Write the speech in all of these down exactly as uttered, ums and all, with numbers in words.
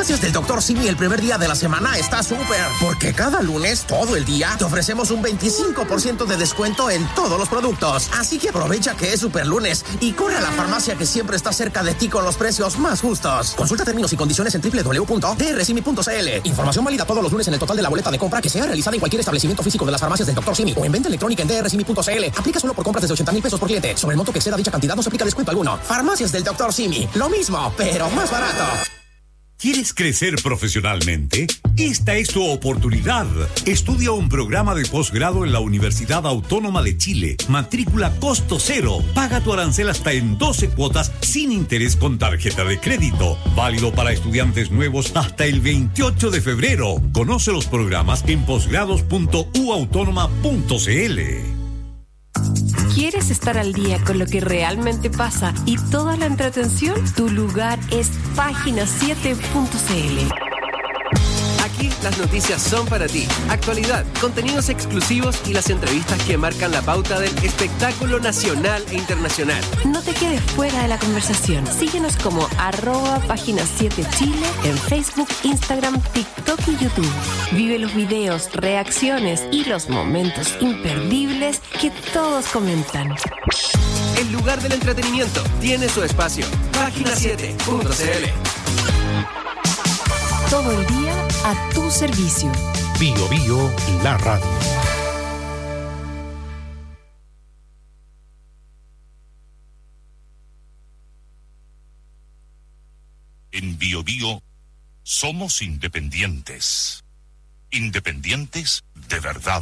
Farmacias del doctor Simi el primer día de la semana está súper, porque cada lunes, todo el día, te ofrecemos un veinticinco por ciento de descuento en todos los productos. Así que aprovecha que es super lunes y corre a la farmacia que siempre está cerca de ti con los precios más justos. Consulta términos y condiciones en doble u doble u doble u punto d r simi punto c l. Información válida todos los lunes en el total de la boleta de compra que sea realizada en cualquier establecimiento físico de las farmacias del doctor Simi o en venta electrónica en d r simi punto c l. Aplica solo por compras desde ochenta mil pesos por cliente. Sobre el monto que exceda dicha cantidad no se aplica descuento alguno. Farmacias del doctor Simi. Lo mismo, pero más barato. ¿Quieres crecer profesionalmente? Esta es tu oportunidad. Estudia un programa de posgrado en la Universidad Autónoma de Chile. Matrícula costo cero. Paga tu arancel hasta en doce cuotas sin interés con tarjeta de crédito. Válido para estudiantes nuevos hasta el veintiocho de febrero. Conoce los programas en posgrados punto u autónoma punto c l. ¿Quieres estar al día con lo que realmente pasa y toda la entretención? Tu lugar es página siete punto c l. Aquí las noticias son para ti. Actualidad, contenidos exclusivos y las entrevistas que marcan la pauta del espectáculo nacional e internacional. No te quedes fuera de la conversación. Síguenos como arroba página siete Chile en Facebook, Instagram, TikTok y YouTube. Vive los videos, reacciones y los momentos imperdibles que todos comentan. El lugar del entretenimiento tiene su espacio. página siete punto c l. Todo el día a tu servicio. Bio Bio, la radio. En Bio Bio somos independientes. Independientes de verdad.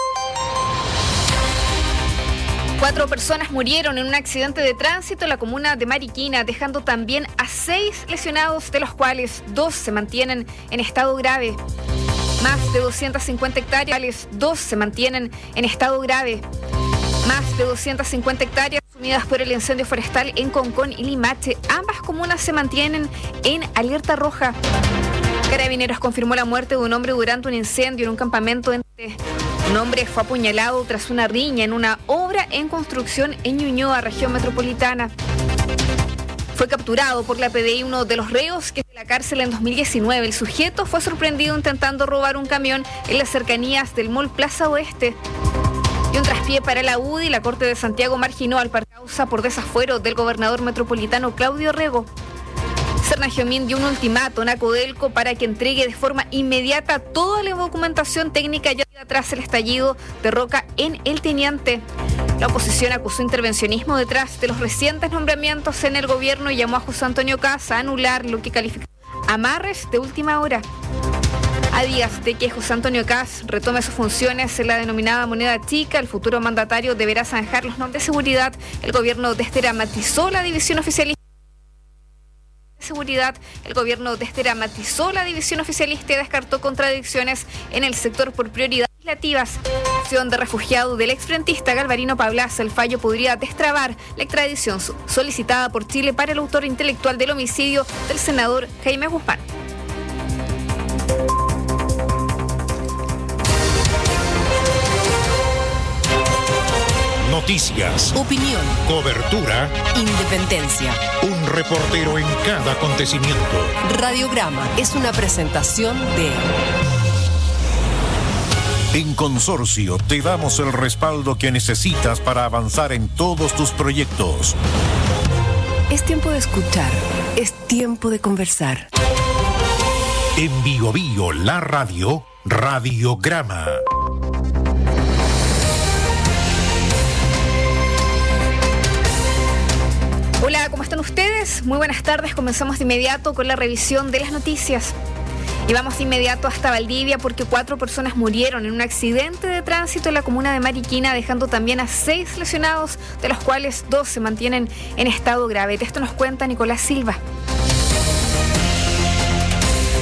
Cuatro personas murieron en un accidente de tránsito en la comuna de Mariquina, dejando también a seis lesionados, de los cuales dos se mantienen en estado grave. Más de doscientas cincuenta hectáreas, dos se mantienen en estado grave. Más de doscientas cincuenta hectáreas consumidas por el incendio forestal en Concón y Limache. Ambas comunas se mantienen en alerta roja. Carabineros confirmó la muerte de un hombre durante un incendio en un campamento en... Un hombre fue apuñalado tras una riña en una obra en construcción en Ñuñoa, región metropolitana. Fue capturado por la P D I uno de los reos que es de la cárcel en dos mil diecinueve. El sujeto fue sorprendido intentando robar un camión en las cercanías del Mall Plaza Oeste. Y un traspié para la U D I. La Corte de Santiago marginó al par causa por desafuero del gobernador metropolitano Claudio Rego. Serna Giomín dio un ultimátum a Codelco para que entregue de forma inmediata toda la documentación técnica ya tras el estallido de roca en El Teniente. La oposición acusó intervencionismo detrás de los recientes nombramientos en el gobierno y llamó a José Antonio Kast a anular lo que califica amarres de última hora. A días de que José Antonio Kast retome sus funciones en la denominada moneda chica, el futuro mandatario deberá zanjar los nombres de seguridad. El gobierno desdramatizó la división oficialista. Seguridad, el gobierno desdramatizó la división oficialista y descartó contradicciones en el sector por prioridades legislativas. Acción de refugiado del exfrentista Galvarino Pablaza. El fallo podría destrabar la extradición solicitada por Chile para el autor intelectual del homicidio del senador Jaime Guzmán. Noticias, opinión, cobertura, independencia. Un reportero en cada acontecimiento. Radiograma es una presentación de... En Consorcio te damos el respaldo que necesitas para avanzar en todos tus proyectos. Es tiempo de escuchar, es tiempo de conversar. En Bio Bio, la radio, Radiograma. Hola, ¿cómo están ustedes? Muy buenas tardes. Comenzamos de inmediato con la revisión de las noticias. Y vamos de inmediato hasta Valdivia porque cuatro personas murieron en un accidente de tránsito en la comuna de Mariquina, dejando también a seis lesionados, de los cuales dos se mantienen en estado grave. De esto nos cuenta Nicolás Silva.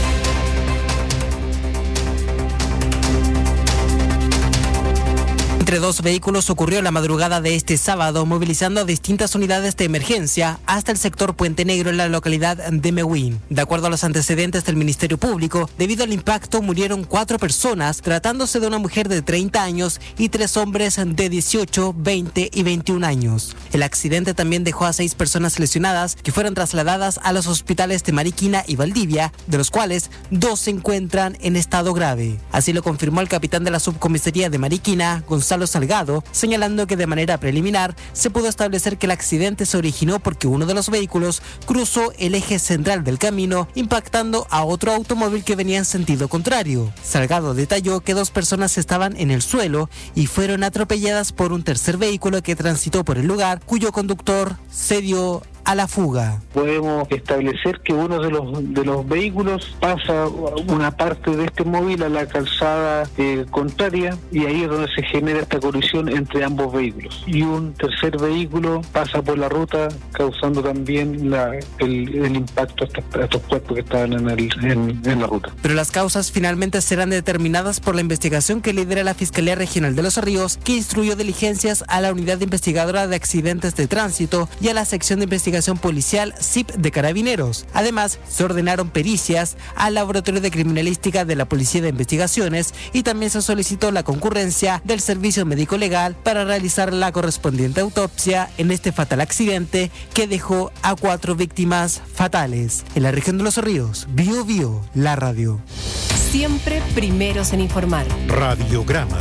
Entre entre dos vehículos ocurrió la madrugada de este sábado, movilizando a distintas unidades de emergencia hasta el sector Puente Negro en la localidad de Mewin. De acuerdo a los antecedentes del Ministerio Público, debido al impacto murieron cuatro personas, tratándose de una mujer de treinta años y tres hombres de dieciocho, veinte y veintiún años. El accidente también dejó a seis personas lesionadas que fueron trasladadas a los hospitales de Mariquina y Valdivia, de los cuales dos se encuentran en estado grave. Así lo confirmó el capitán de la subcomisaría de Mariquina, Gonzalo Salgado, señalando que de manera preliminar se pudo establecer que el accidente se originó porque uno de los vehículos cruzó el eje central del camino, impactando a otro automóvil que venía en sentido contrario. Salgado detalló que dos personas estaban en el suelo y fueron atropelladas por un tercer vehículo que transitó por el lugar, cuyo conductor se dio a la fuga. Podemos establecer que uno de los de los vehículos pasa una parte de este móvil a la calzada eh, contraria, y ahí es donde se genera esta colisión entre ambos vehículos. Y un tercer vehículo pasa por la ruta, causando también la, el, el impacto a estos, a estos cuerpos que estaban en, el, en, en la ruta. Pero las causas finalmente serán determinadas por la investigación que lidera la Fiscalía Regional de Los Ríos, que instruyó diligencias a la Unidad Investigadora de Accidentes de Tránsito y a la Sección de Investigación Policial S I P de Carabineros. Además, se ordenaron pericias al Laboratorio de Criminalística de la Policía de Investigaciones y también se solicitó la concurrencia del Servicio Médico Legal para realizar la correspondiente autopsia en este fatal accidente que dejó a cuatro víctimas fatales. En la región de Los Ríos, Bio Bio, la radio. Siempre primeros en informar. Radiograma.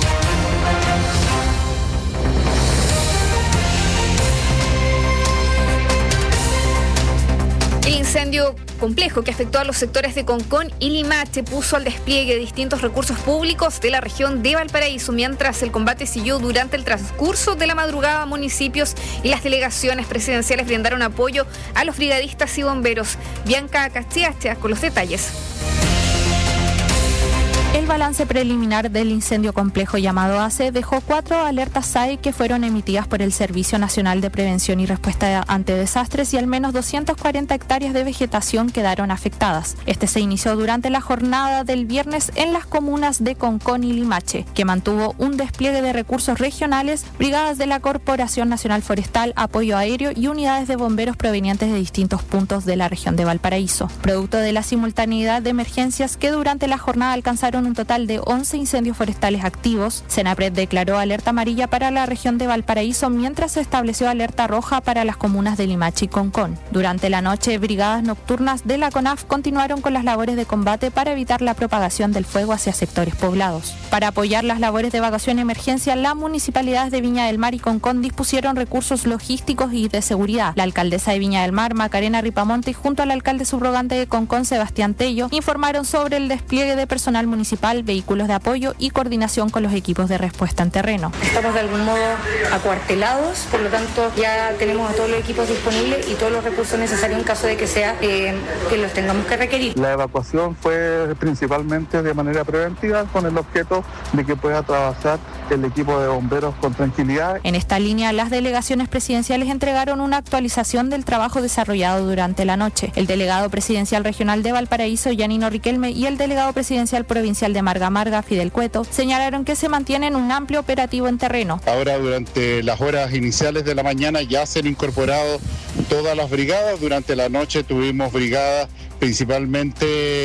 El incendio complejo que afectó a los sectores de Concón y Limache puso al despliegue de distintos recursos públicos de la región de Valparaíso, mientras el combate siguió durante el transcurso de la madrugada. Municipios y las delegaciones presidenciales brindaron apoyo a los brigadistas y bomberos. Bianca Castiacha con los detalles. El balance preliminar del incendio complejo llamado ACE dejó cuatro alertas S A I que fueron emitidas por el Servicio Nacional de Prevención y Respuesta ante Desastres, y al menos doscientas cuarenta hectáreas de vegetación quedaron afectadas. Este se inició durante la jornada del viernes en las comunas de Concón y Limache, que mantuvo un despliegue de recursos regionales, brigadas de la Corporación Nacional Forestal, apoyo aéreo y unidades de bomberos provenientes de distintos puntos de la región de Valparaíso. Producto de la simultaneidad de emergencias que durante la jornada alcanzaron un total de once incendios forestales activos, Senapred declaró alerta amarilla para la región de Valparaíso, mientras se estableció alerta roja para las comunas de Limache y Concón. Durante la noche, brigadas nocturnas de la CONAF continuaron con las labores de combate para evitar la propagación del fuego hacia sectores poblados. Para apoyar las labores de evacuación y emergencia, las municipalidades de Viña del Mar y Concón dispusieron recursos logísticos y de seguridad. La alcaldesa de Viña del Mar, Macarena Ripamonte, junto al alcalde subrogante de Concón, Sebastián Tello, informaron sobre el despliegue de personal municipal, vehículos de apoyo y coordinación con los equipos de respuesta en terreno. Estamos de algún modo acuartelados, por lo tanto ya tenemos a todos los equipos disponibles y todos los recursos necesarios en caso de que sea eh, que los tengamos que requerir. La evacuación fue principalmente de manera preventiva, con el objeto de que pueda trabajar el equipo de bomberos con tranquilidad. En esta línea, las delegaciones presidenciales entregaron una actualización del trabajo desarrollado durante la noche. El delegado presidencial regional de Valparaíso, Yanino Riquelme, y el delegado presidencial provincial de Marga Marga, Fidel Cueto, señalaron que se mantiene un amplio operativo en terreno. Ahora, durante las horas iniciales de la mañana ya se han incorporado todas las brigadas. Durante la noche tuvimos brigadas principalmente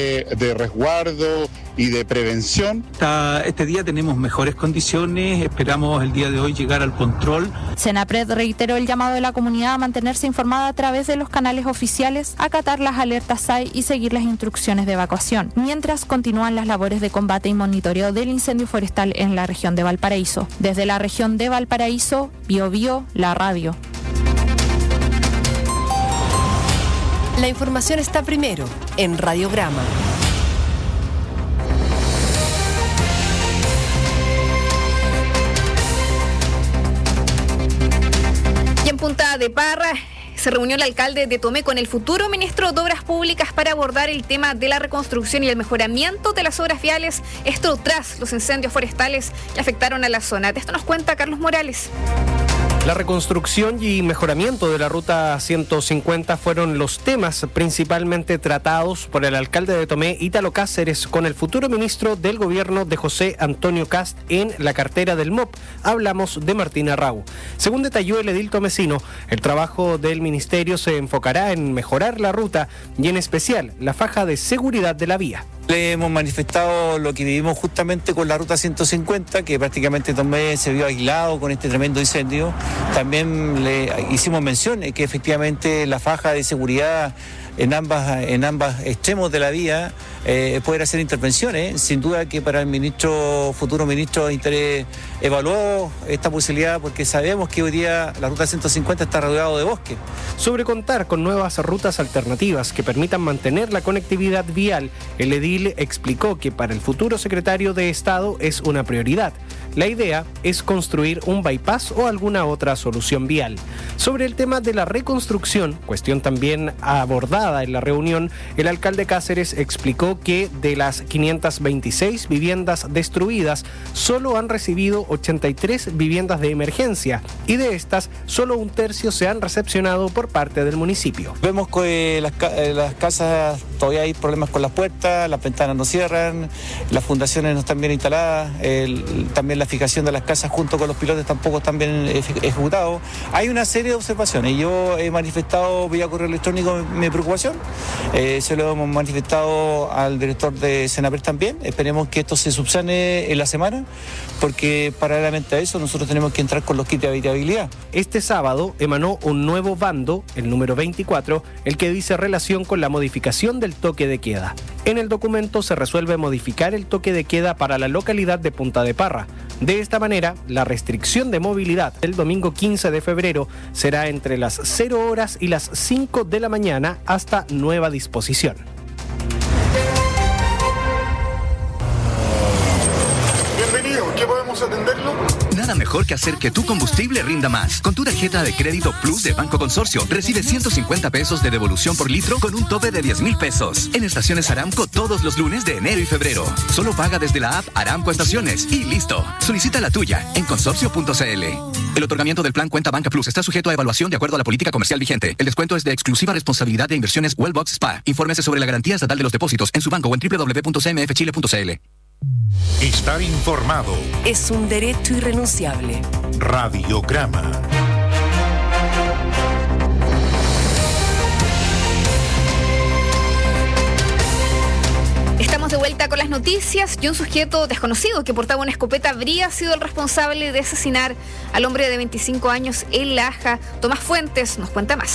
de resguardo y de prevención. Esta, este día tenemos mejores condiciones, esperamos el día de hoy llegar al control. Senapred reiteró el llamado de la comunidad a mantenerse informada a través de los canales oficiales, acatar las alertas S A I y seguir las instrucciones de evacuación, mientras continúan las labores de combate y monitoreo del incendio forestal en la región de Valparaíso. Desde la región de Valparaíso, Bio Bio, la radio. La información está primero en Radiograma. Y en Punta de Parra se reunió el alcalde de Tomé con el futuro ministro de Obras Públicas para abordar el tema de la reconstrucción y el mejoramiento de las obras viales, esto tras los incendios forestales que afectaron a la zona. De esto nos cuenta Carlos Morales. La reconstrucción y mejoramiento de la Ruta ciento cincuenta fueron los temas principalmente tratados por el alcalde de Tomé, Ítalo Cáceres, con el futuro ministro del gobierno de José Antonio Kast en la cartera del M O P. Hablamos de Martín Arrau. Según detalló el edil tomecino, el trabajo del ministerio se enfocará en mejorar la ruta y en especial la faja de seguridad de la vía. Le hemos manifestado lo que vivimos justamente con la Ruta ciento cincuenta, que prácticamente Tomé se vio aislado con este tremendo incendio. También le hicimos mención de que efectivamente la faja de seguridad en ambas en ambos extremos de la vía eh, poder hacer intervenciones. Sin duda que para el ministro, futuro ministro de Interior, evaluó esta posibilidad porque sabemos que hoy día la Ruta ciento cincuenta está rodeado de bosque. Sobre contar con nuevas rutas alternativas que permitan mantener la conectividad vial, el edil explicó que para el futuro secretario de Estado es una prioridad. La idea es construir un bypass o alguna otra solución vial. Sobre el tema de la reconstrucción, cuestión también abordada en la reunión, el alcalde Cáceres explicó que de las quinientas veintiséis viviendas destruidas, solo han recibido ochenta y tres viviendas de emergencia y de estas, solo un tercio se han recepcionado por parte del municipio. Vemos que las, eh, las casas todavía hay problemas con las puertas, las ventanas no cierran, las fundaciones no están bien instaladas, el, también la fijación de las casas junto con los pilotes tampoco están bien ejecutados. Hay una serie de observaciones. Yo he manifestado vía correo electrónico mi preocupación, eh, se lo hemos manifestado al director de Senapred también. Esperemos que esto se subsane en la semana, porque paralelamente a eso nosotros tenemos que entrar con los kits de habitabilidad. Este sábado emanó un nuevo bando, el número veinticuatro, el que dice relación con la modificación del toque de queda. En el documento se resuelve modificar el toque de queda para la localidad de Punta de Parra. De esta manera, la restricción de movilidad el domingo quince de febrero será entre las cero horas y las cinco de la mañana hasta nueva disposición. Bienvenido, ¿qué podemos atenderlo? Nada mejor que hacer que tu combustible rinda más. Con tu tarjeta de crédito Plus de Banco Consorcio, recibe ciento cincuenta pesos de devolución por litro con un tope de diez mil pesos. En estaciones Aramco todos los lunes de enero y febrero. Solo paga desde la app Aramco Estaciones y listo. Solicita la tuya en consorcio punto c l. El otorgamiento del plan Cuenta Banca Plus está sujeto a evaluación de acuerdo a la política comercial vigente. El descuento es de exclusiva responsabilidad de Inversiones Wellbox Spa. Infórmese sobre la garantía estatal de los depósitos en su banco o en doble u doble u doble u punto c m f chile punto c l. Estar informado es un derecho irrenunciable. Radiograma. Estamos de vuelta con las noticias y un sujeto desconocido que portaba una escopeta habría sido el responsable de asesinar al hombre de veinticinco años en Laja. Tomás Fuentes nos cuenta más.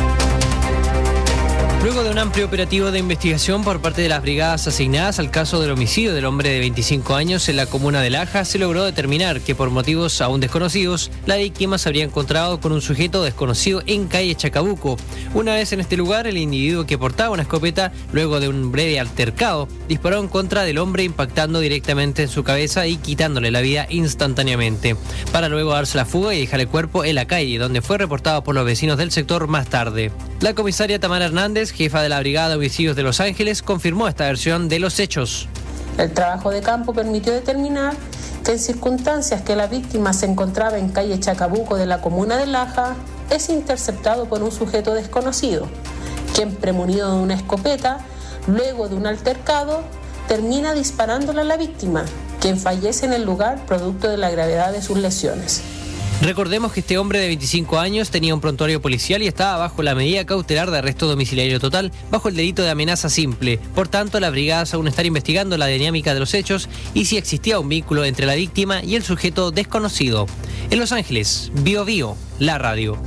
Luego de un amplio operativo de investigación por parte de las brigadas asignadas al caso del homicidio del hombre de veinticinco años en la comuna de Laja, se logró determinar que por motivos aún desconocidos, la víctima se habría encontrado con un sujeto desconocido en calle Chacabuco. Una vez en este lugar, el individuo que portaba una escopeta, luego de un breve altercado, disparó en contra del hombre impactando directamente en su cabeza y quitándole la vida instantáneamente, para luego darse la fuga y dejar el cuerpo en la calle, donde fue reportado por los vecinos del sector más tarde. La comisaria Tamara Hernández, jefa de la Brigada de Homicidios de Los Ángeles, confirmó esta versión de los hechos. El trabajo de campo permitió determinar que en circunstancias que la víctima se encontraba en calle Chacabuco de la comuna de Laja, es interceptado por un sujeto desconocido, quien, premunido de una escopeta, luego de un altercado, termina disparándole a la víctima, quien fallece en el lugar producto de la gravedad de sus lesiones. Recordemos que este hombre de veinticinco años tenía un prontuario policial y estaba bajo la medida cautelar de arresto domiciliario total bajo el delito de amenaza simple. Por tanto, las brigadas aún están investigando la dinámica de los hechos y si existía un vínculo entre la víctima y el sujeto desconocido. En Los Ángeles, Bio Bio, la radio.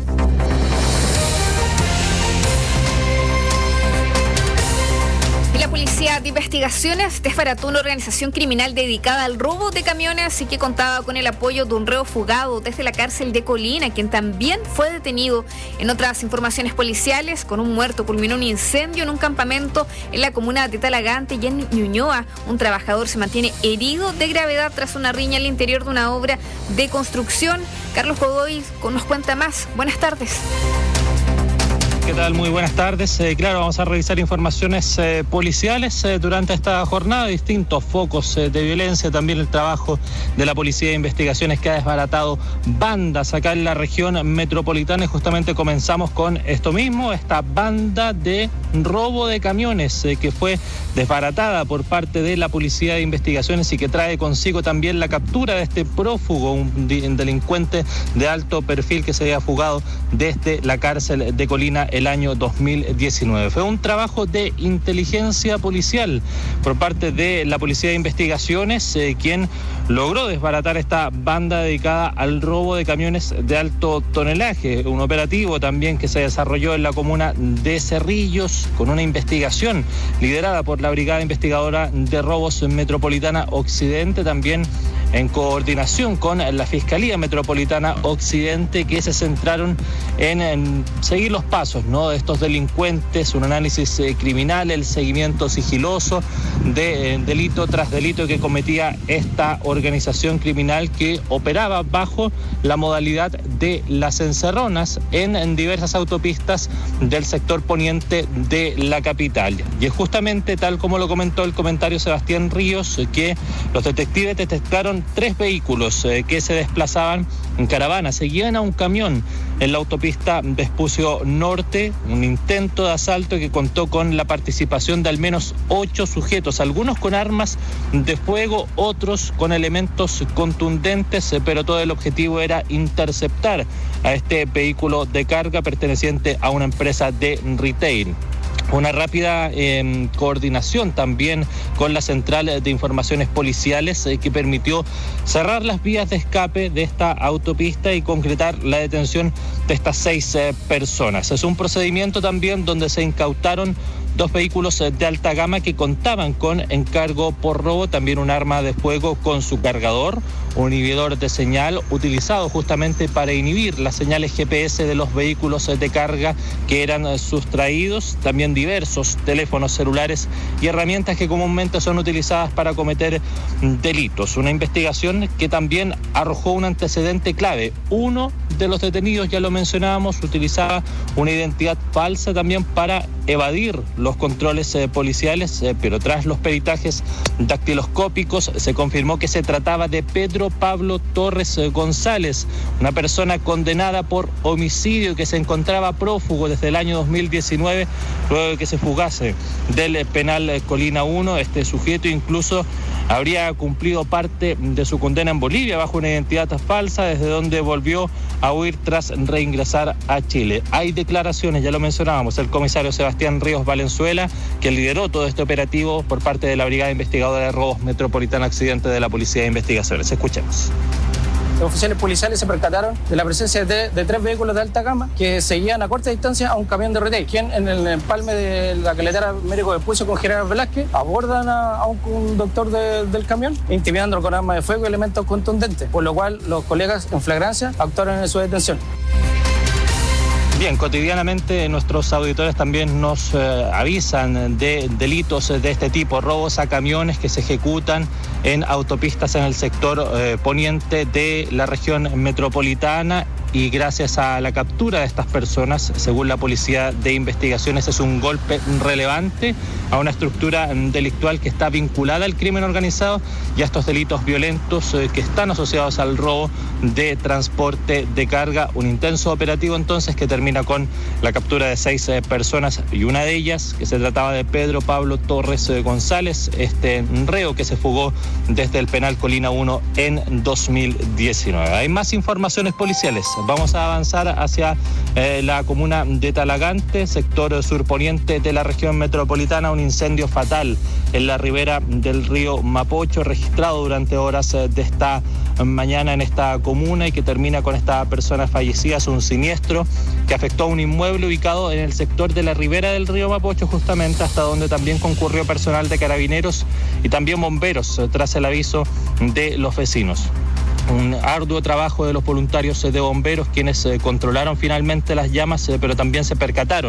La Policía de Investigaciones desbarató una organización criminal dedicada al robo de camiones y que contaba con el apoyo de un reo fugado desde la cárcel de Colina, quien también fue detenido. En otras informaciones policiales, con un muerto culminó un incendio en un campamento en la comuna de Talagante y en Ñuñoa. Un trabajador se mantiene herido de gravedad tras una riña al interior de una obra de construcción. Carlos Godoy nos cuenta más. Buenas tardes. ¿Qué tal? Muy buenas tardes. Eh, claro, vamos a revisar informaciones eh, policiales eh, durante esta jornada, distintos focos eh, de violencia, también el trabajo de la Policía de Investigaciones que ha desbaratado bandas acá en la región metropolitana, y justamente comenzamos con esto mismo, esta banda de robo de camiones eh, que fue desbaratada por parte de la Policía de Investigaciones y que trae consigo también la captura de este prófugo, un, un delincuente de alto perfil que se había fugado desde la cárcel de Colina el año dos mil diecinueve. Fue un trabajo de inteligencia policial por parte de la Policía de Investigaciones, eh, quien logró desbaratar esta banda dedicada al robo de camiones de alto tonelaje. Un operativo también que se desarrolló en la comuna de Cerrillos con una investigación liderada por la Brigada Investigadora de Robos Metropolitana Occidente, también en coordinación con la Fiscalía Metropolitana Occidente, que se centraron en, en seguir los pasos, ¿no?, de estos delincuentes, un análisis eh, criminal, el seguimiento sigiloso de eh, delito tras delito que cometía esta organización criminal que operaba bajo la modalidad de las encerronas en, en diversas autopistas del sector poniente de la capital. Y es justamente tal como lo comentó el comentario Sebastián Ríos, eh, que los detectives detectaron tres vehículos eh, que se desplazaban en caravana, seguían a un camión en la autopista Vespucio Norte, un intento de asalto que contó con la participación de al menos ocho sujetos, algunos con armas de fuego, otros con elementos contundentes, eh, pero todo el objetivo era interceptar a este vehículo de carga perteneciente a una empresa de retail. Una rápida eh, coordinación también con la Central de Informaciones Policiales eh, que permitió cerrar las vías de escape de esta autopista y concretar la detención de estas seis eh, personas. Es un procedimiento también donde se incautaron dos vehículos de alta gama que contaban con encargo por robo, también un arma de fuego con su cargador, un inhibidor de señal utilizado justamente para inhibir las señales G P S de los vehículos de carga que eran sustraídos, también diversos teléfonos celulares y herramientas que comúnmente son utilizadas para cometer delitos. Una investigación que también arrojó un antecedente clave. Uno de los detenidos, ya lo mencionábamos, utilizaba una identidad falsa también para evadir los controles eh, policiales, eh, pero tras los peritajes dactiloscópicos se confirmó que se trataba de Pedro Pablo Torres eh, González, una persona condenada por homicidio que se encontraba prófugo desde el año dos mil diecinueve, luego de que se fugase del eh, penal eh, Colina uno. Este sujeto incluso habría cumplido parte de su condena en Bolivia bajo una identidad falsa, desde donde volvió a huir tras reingresar a Chile. Hay declaraciones, ya lo mencionábamos, el comisario Sebastián Ríos Valenzuela, que lideró todo este operativo por parte de la Brigada Investigadora de Robos Metropolitana Occidente de la Policía de Investigaciones. Escuchemos. Los oficiales policiales se percataron de la presencia de, de tres vehículos de alta gama que seguían a corta distancia a un camión de retail, quien en el empalme de la carretera Américo Vespucio con General Velázquez abordan a, a un conductor de, del camión, intimidándolo con armas de fuego y elementos contundentes, por lo cual los colegas en flagrancia actuaron en su detención. Bien, cotidianamente nuestros auditores también nos eh, avisan de delitos de este tipo, robos a camiones que se ejecutan en autopistas en el sector eh, poniente de la región metropolitana, y gracias a la captura de estas personas, según la Policía de Investigaciones, es un golpe relevante a una estructura delictual que está vinculada al crimen organizado y a estos delitos violentos eh, que están asociados al robo de transporte de carga. Un intenso operativo entonces que termina con la captura de seis eh, personas, y una de ellas que se trataba de Pedro Pablo Torres eh, González, este reo que se fugó desde el penal Colina uno en dos mil diecinueve. Hay más informaciones policiales. Vamos a avanzar hacia eh, la comuna de Talagante, sector surponiente de la región metropolitana. Un incendio fatal en la ribera del río Mapocho, registrado durante horas eh, de esta mañana en esta comuna y que termina con esta persona fallecida. Es un siniestro que afectó a un inmueble ubicado en el sector de la ribera del río Mapocho, justamente, hasta donde también concurrió personal de carabineros y también bomberos eh, tras el aviso de los vecinos. Un arduo trabajo de los voluntarios de bomberos, quienes eh, controlaron finalmente las llamas, eh, pero también se percataron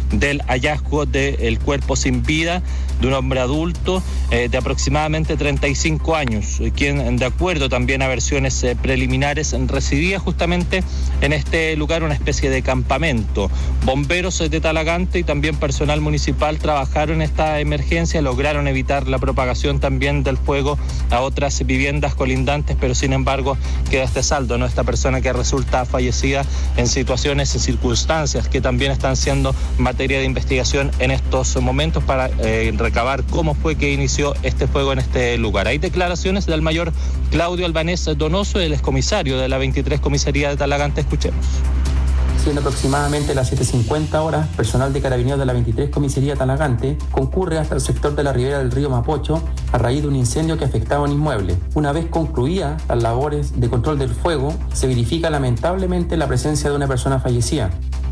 del hallazgo del cuerpo sin vida de un hombre adulto eh, de aproximadamente treinta y cinco años, quien, de acuerdo también a versiones eh, preliminares, residía justamente en este lugar, una especie de campamento. Bomberos de Talagante y también personal municipal trabajaron en esta emergencia, lograron evitar la propagación también del fuego a otras viviendas colindantes, pero sin embargo queda este saldo, ¿no? Esta persona que resulta fallecida en situaciones y circunstancias que también están siendo materia de investigación en estos momentos para eh, recabar cómo fue que inició este fuego en este lugar. Hay declaraciones del mayor Claudio Albanés Donoso, el excomisario de la veintitrés Comisaría de Talagante. Escuchemos. Siendo aproximadamente las siete cincuenta horas, personal de Carabineros de la veintitrés Comisaría Talagante concurre hasta el sector de la ribera del río Mapocho a raíz de un incendio que afectaba un inmueble. Una vez concluidas las labores de control del fuego, se verifica lamentablemente la presencia de una persona fallecida.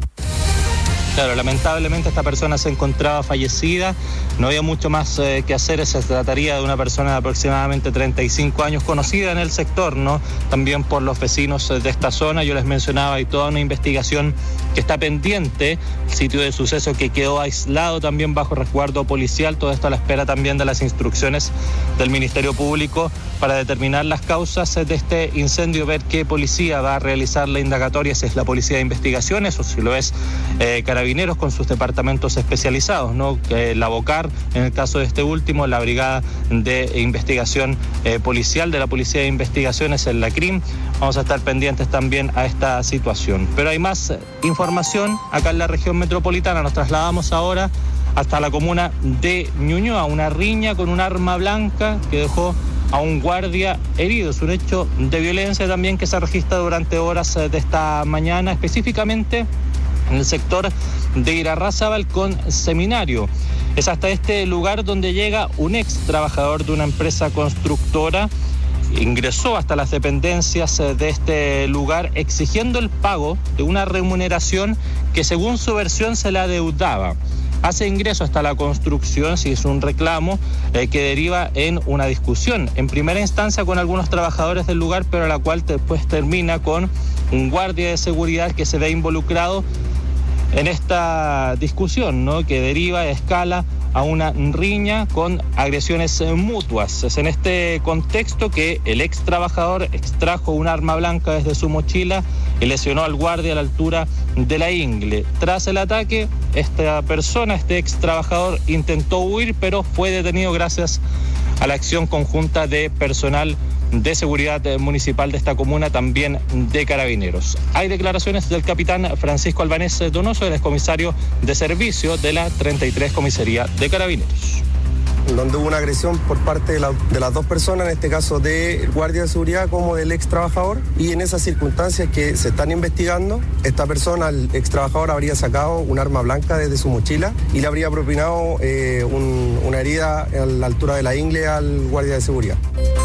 Claro, lamentablemente esta persona se encontraba fallecida, no había mucho más eh, que hacer, se trataría de una persona de aproximadamente treinta y cinco años, conocida en el sector, ¿no? También por los vecinos de esta zona. Yo les mencionaba, hay toda una investigación que está pendiente, el sitio de suceso que quedó aislado también bajo resguardo policial, todo esto a la espera también de las instrucciones del Ministerio Público para determinar las causas de este incendio, ver qué policía va a realizar la indagatoria, si es la Policía de Investigaciones o si lo es eh, Carabineros con sus departamentos especializados, ¿no? Eh, la BOCAR, en el caso de este último, la Brigada de Investigación eh, Policial de la Policía de Investigaciones, en la C R I M. Vamos a estar pendientes también a esta situación. Pero hay más eh, información acá en la región metropolitana. Nos trasladamos ahora hasta la comuna de Ñuñoa, una riña con un arma blanca que dejó a un guardia herido. Es un hecho de violencia también que se registra durante horas de esta mañana, específicamente en el sector de Irarrázaval con Seminario. Es hasta este lugar donde llega un ex trabajador de una empresa constructora, ingresó hasta las dependencias de este lugar exigiendo el pago de una remuneración que según su versión se le adeudaba. Hace ingreso hasta la construcción, si es un reclamo eh, que deriva en una discusión, en primera instancia con algunos trabajadores del lugar, pero a la cual después termina con un guardia de seguridad que se ve involucrado en esta discusión, ¿no? Que deriva, escala a una riña con agresiones mutuas. Es en este contexto que el ex trabajador extrajo un arma blanca desde su mochila y lesionó al guardia a la altura de la ingle. Tras el ataque, esta persona, este ex trabajador, intentó huir, pero fue detenido gracias a la acción conjunta de personal de seguridad municipal de esta comuna, también de Carabineros. Hay declaraciones del capitán Francisco Albanés Donoso, el excomisario de servicio de la treinta y tres Comisaría de Carabineros. Donde hubo una agresión por parte de, la, de las dos personas, en este caso del guardia de seguridad como del ex trabajador, y en esas circunstancias que se están investigando, esta persona, el ex trabajador, habría sacado un arma blanca desde su mochila y le habría propinado eh, un, una herida a la altura de la ingle al guardia de seguridad.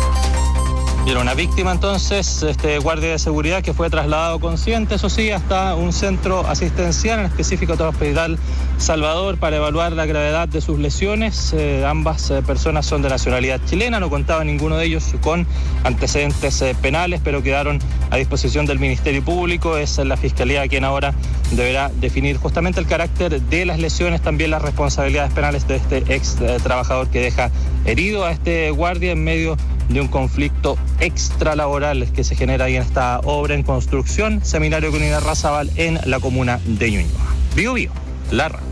Era una víctima entonces, este guardia de seguridad, que fue trasladado consciente, eso sí, hasta un centro asistencial, en específico del Hospital Salvador, para evaluar la gravedad de sus lesiones. Eh, ambas eh, personas son de nacionalidad chilena, no contaba ninguno de ellos con antecedentes eh, penales, pero quedaron a disposición del Ministerio Público. Es la Fiscalía quien ahora deberá definir justamente el carácter de las lesiones, también las responsabilidades penales de este ex eh, trabajador que deja herido a este guardia en medio de un conflicto extralaboral que se genera ahí en esta obra en construcción, Seminario con Irarrázaval, en la comuna de Ñuñoa. Bio Bio, la radio.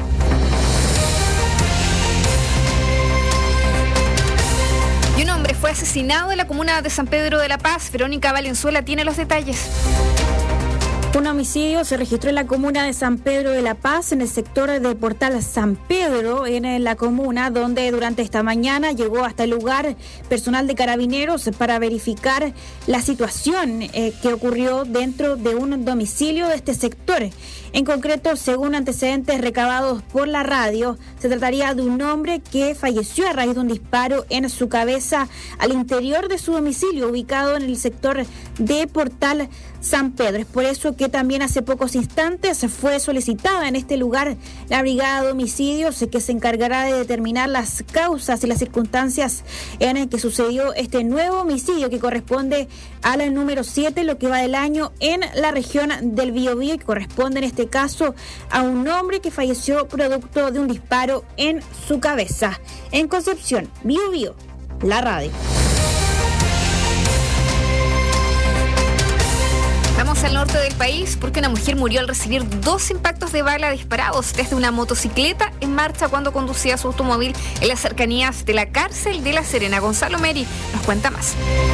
Y un hombre fue asesinado en la comuna de San Pedro de la Paz. Verónica Valenzuela tiene los detalles. Un homicidio se registró en la comuna de San Pedro de la Paz, en el sector del Portal San Pedro, en la comuna, donde durante esta mañana llegó hasta el lugar personal de Carabineros para verificar la situación eh, que ocurrió dentro de un domicilio de este sector. En concreto, según antecedentes recabados por la radio, se trataría de un hombre que falleció a raíz de un disparo en su cabeza al interior de su domicilio, ubicado en el sector de Portal San Pedro. Es por eso que también hace pocos instantes fue solicitada en este lugar la Brigada de Homicidios, que se encargará de determinar las causas y las circunstancias en el que sucedió este nuevo homicidio, que corresponde al número siete, lo que va del año, en la región del Biobío, y corresponde en este este caso a un hombre que falleció producto de un disparo en su cabeza. En Concepción, Bio Bio, la radio. Vamos al norte del país porque una mujer murió al recibir dos impactos de bala disparados desde una motocicleta en marcha cuando conducía su automóvil en las cercanías de la cárcel de La Serena. Gonzalo Meri nos cuenta más.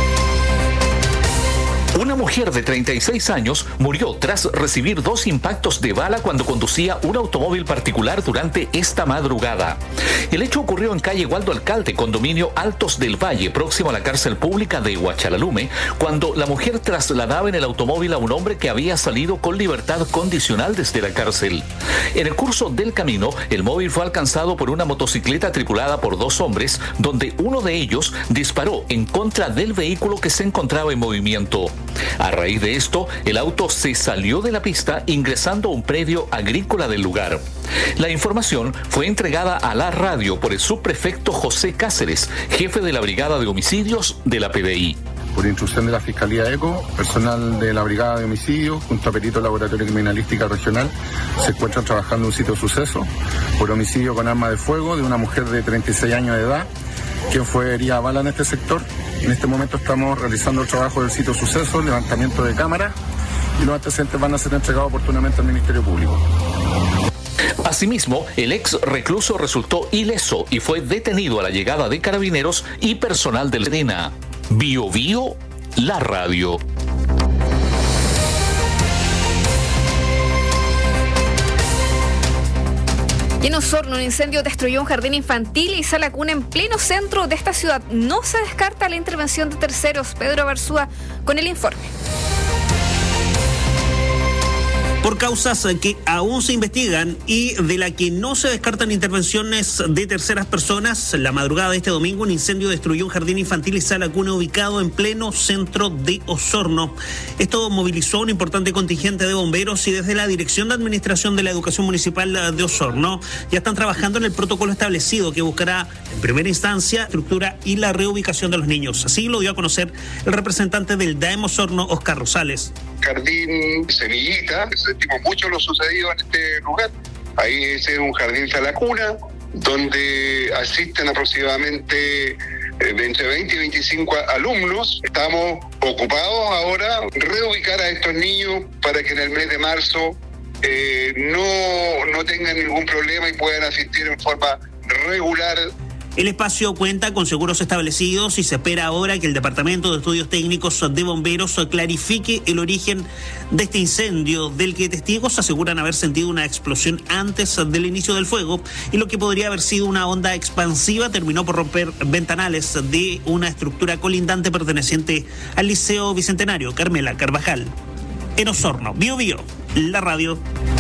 Una mujer de treinta y seis años murió tras recibir dos impactos de bala cuando conducía un automóvil particular durante esta madrugada. El hecho ocurrió en calle Waldo Alcalde, condominio Altos del Valle, próximo a la cárcel pública de Huachalalume, cuando la mujer trasladaba en el automóvil a un hombre que había salido con libertad condicional desde la cárcel. En el curso del camino, el móvil fue alcanzado por una motocicleta tripulada por dos hombres, donde uno de ellos disparó en contra del vehículo que se encontraba en movimiento. A raíz de esto, el auto se salió de la pista ingresando a un predio agrícola del lugar. La información fue entregada a la radio por el subprefecto José Cáceres, jefe de la Brigada de Homicidios de la P D I. Por instrucción de la Fiscalía ECO, personal de la Brigada de Homicidios, junto a perito Laboratorio Criminalística Regional, se encuentran trabajando en un sitio de suceso por homicidio con arma de fuego de una mujer de treinta y seis años de edad, quien fue herida a bala en este sector. En este momento estamos realizando el trabajo del sitio de suceso, levantamiento de cámaras, y los antecedentes van a ser entregados oportunamente al Ministerio Público. Asimismo, el ex recluso resultó ileso y fue detenido a la llegada de carabineros y personal del Serena. Bio Bio, la radio. Y en Osorno, un incendio destruyó un jardín infantil y sala cuna en pleno centro de esta ciudad. No se descarta la intervención de terceros. Pedro Barzúa con el informe. Por causas que aún se investigan y de la que no se descartan intervenciones de terceras personas, la madrugada de este domingo un incendio destruyó un jardín infantil y sala cuna ubicado en pleno centro de Osorno. Esto movilizó un importante contingente de bomberos y desde la Dirección de Administración de la Educación Municipal de Osorno ya están trabajando en el protocolo establecido que buscará en primera instancia la estructura y la reubicación de los niños. Así lo dio a conocer el representante del D A E M Osorno, Oscar Rosales. Jardín Semillita, sentimos mucho lo sucedido en este lugar. Ahí es un jardín sala cuna, donde asisten aproximadamente eh, entre veinte y veinticinco alumnos. Estamos ocupados ahora reubicar a estos niños para que en el mes de marzo eh, no, no tengan ningún problema y puedan asistir en forma regular. El espacio cuenta con seguros establecidos y se espera ahora que el Departamento de Estudios Técnicos de Bomberos clarifique el origen de este incendio, del que testigos aseguran haber sentido una explosión antes del inicio del fuego y lo que podría haber sido una onda expansiva terminó por romper ventanales de una estructura colindante perteneciente al Liceo Bicentenario. Carmela Carvajal, en Osorno. Bio Bio, la radio.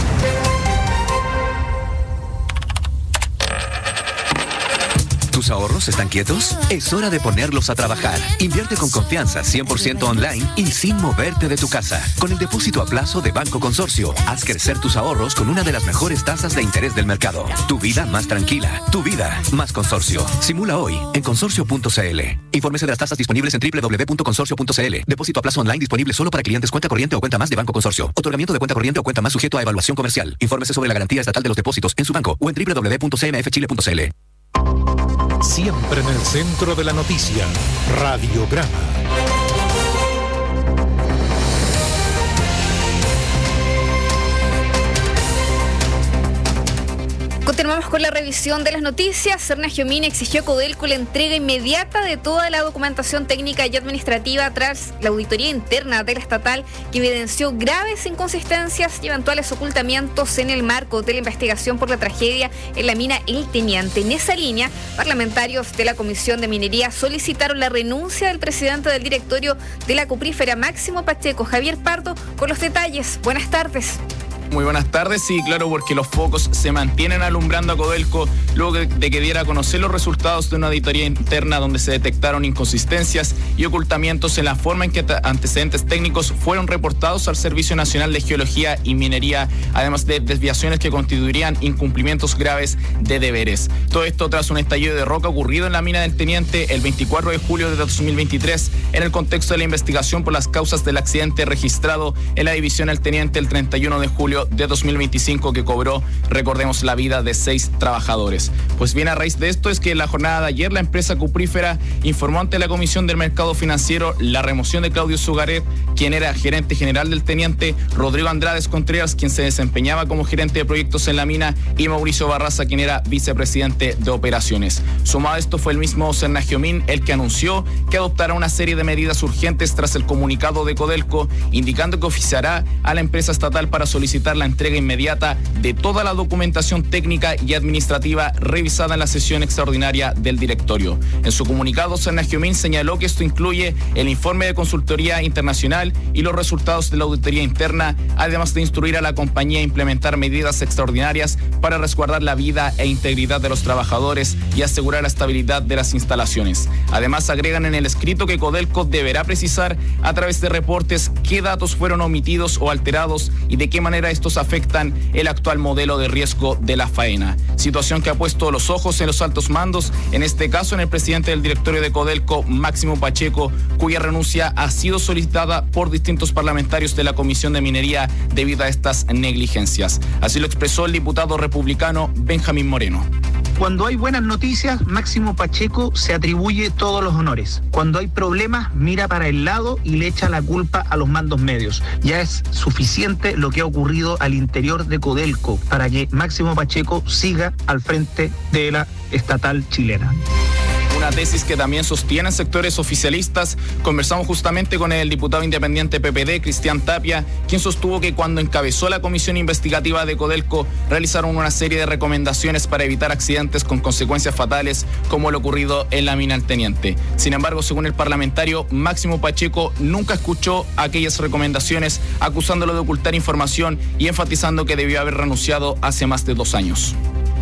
¿Tus ahorros están quietos? Es hora de ponerlos a trabajar. Invierte con confianza, cien por ciento online y sin moverte de tu casa. Con el depósito a plazo de Banco Consorcio, haz crecer tus ahorros con una de las mejores tasas de interés del mercado. Tu vida más tranquila. Tu vida más Consorcio. Simula hoy en consorcio punto c l. Infórmese de las tasas disponibles en doble u doble u doble u punto consorcio punto c l. Depósito a plazo online disponible solo para clientes cuenta corriente o cuenta más de Banco Consorcio. Otorgamiento de cuenta corriente o cuenta más sujeto a evaluación comercial. Infórmese sobre la garantía estatal de los depósitos en su banco o en doble u doble u doble u punto c m f chile punto c l. Siempre en el centro de la noticia, Radiograma. Continuamos con la revisión de las noticias. Serna Giomini exigió a Codelco la entrega inmediata de toda la documentación técnica y administrativa tras la auditoría interna de la estatal que evidenció graves inconsistencias y eventuales ocultamientos en el marco de la investigación por la tragedia en la mina El Teniente. En esa línea, parlamentarios de la Comisión de Minería solicitaron la renuncia del presidente del directorio de la cuprífera, Máximo Pacheco. Javier Pardo con los detalles. Buenas tardes. Muy buenas tardes, sí, claro, porque los focos se mantienen alumbrando a Codelco luego de que diera a conocer los resultados de una auditoría interna donde se detectaron inconsistencias y ocultamientos en la forma en que antecedentes técnicos fueron reportados al Servicio Nacional de Geología y Minería, además de desviaciones que constituirían incumplimientos graves de deberes. Todo esto tras un estallido de roca ocurrido en la mina del Teniente el veinticuatro de julio de dos mil veintitrés en el contexto de la investigación por las causas del accidente registrado en la división El Teniente el treinta y uno de julio julio de dos mil veinticinco que cobró, recordemos, la vida de seis trabajadores. Pues bien, a raíz de esto es que en la jornada de ayer la empresa cuprífera informó ante la Comisión del Mercado Financiero la remoción de Claudio Zugaret, quien era gerente general del teniente, Rodrigo Andrades Contreras, quien se desempeñaba como gerente de proyectos en la mina, y Mauricio Barraza, quien era vicepresidente de operaciones. Sumado a esto fue el mismo Sernagiomín el que anunció que adoptará una serie de medidas urgentes tras el comunicado de Codelco, indicando que oficiará a la empresa estatal para solicitar la entrega inmediata de toda la documentación técnica y administrativa revisada en la sesión extraordinaria del directorio. En su comunicado, Sernagiomín señaló que esto incluye el informe de consultoría internacional y los resultados de la auditoría interna, además de instruir a la compañía a implementar medidas extraordinarias para resguardar la vida e integridad de los trabajadores y asegurar la estabilidad de las instalaciones. Además, agregan en el escrito que Codelco deberá precisar a través de reportes qué datos fueron omitidos o alterados y de qué manera estos afectan el actual modelo de riesgo de la faena. Situación que ha puesto los ojos en los altos mandos, en este caso en el presidente del directorio de Codelco, Máximo Pacheco, cuya renuncia ha sido solicitada por distintos parlamentarios de la Comisión de Minería debido a estas negligencias. Así lo expresó el diputado republicano Benjamín Moreno. Cuando hay buenas noticias, Máximo Pacheco se atribuye todos los honores. Cuando hay problemas, mira para el lado y le echa la culpa a los mandos medios. Ya es suficiente lo que ha ocurrido al interior de Codelco para que Máximo Pacheco siga al frente de la estatal chilena. Una tesis que también sostienen sectores oficialistas. Conversamos justamente con el diputado independiente P P D, Cristian Tapia, quien sostuvo que cuando encabezó la comisión investigativa de Codelco realizaron una serie de recomendaciones para evitar accidentes con consecuencias fatales como lo ocurrido en la mina El Teniente. Sin embargo, según el parlamentario, Máximo Pacheco nunca escuchó aquellas recomendaciones, acusándolo de ocultar información y enfatizando que debió haber renunciado hace más de dos años.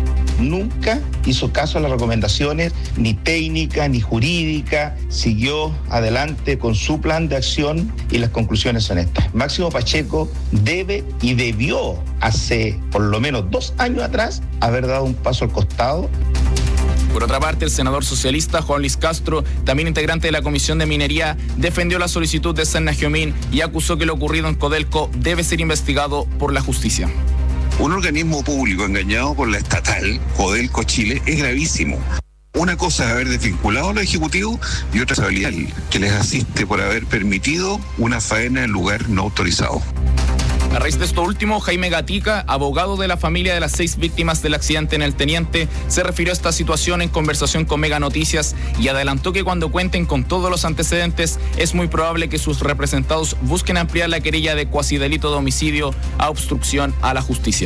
Nunca hizo caso a las recomendaciones, ni técnica, ni jurídica, siguió adelante con su plan de acción y las conclusiones son estas. Máximo Pacheco debe y debió hace por lo menos dos años atrás haber dado un paso al costado. Por otra parte, el senador socialista Juan Luis Castro, también integrante de la Comisión de Minería, defendió la solicitud de Sernagiomín y acusó que lo ocurrido en Codelco debe ser investigado por la justicia. Un organismo público engañado por la estatal, Codelco Chile, es gravísimo. Una cosa es haber desvinculado a los ejecutivos y otra responsabilidad que les asiste por haber permitido una faena en lugar no autorizado. A raíz de esto último, Jaime Gatica, abogado de la familia de las seis víctimas del accidente en El Teniente, se refirió a esta situación en conversación con Mega Noticias y adelantó que cuando cuenten con todos los antecedentes es muy probable que sus representados busquen ampliar la querella de cuasidelito de homicidio a obstrucción a la justicia.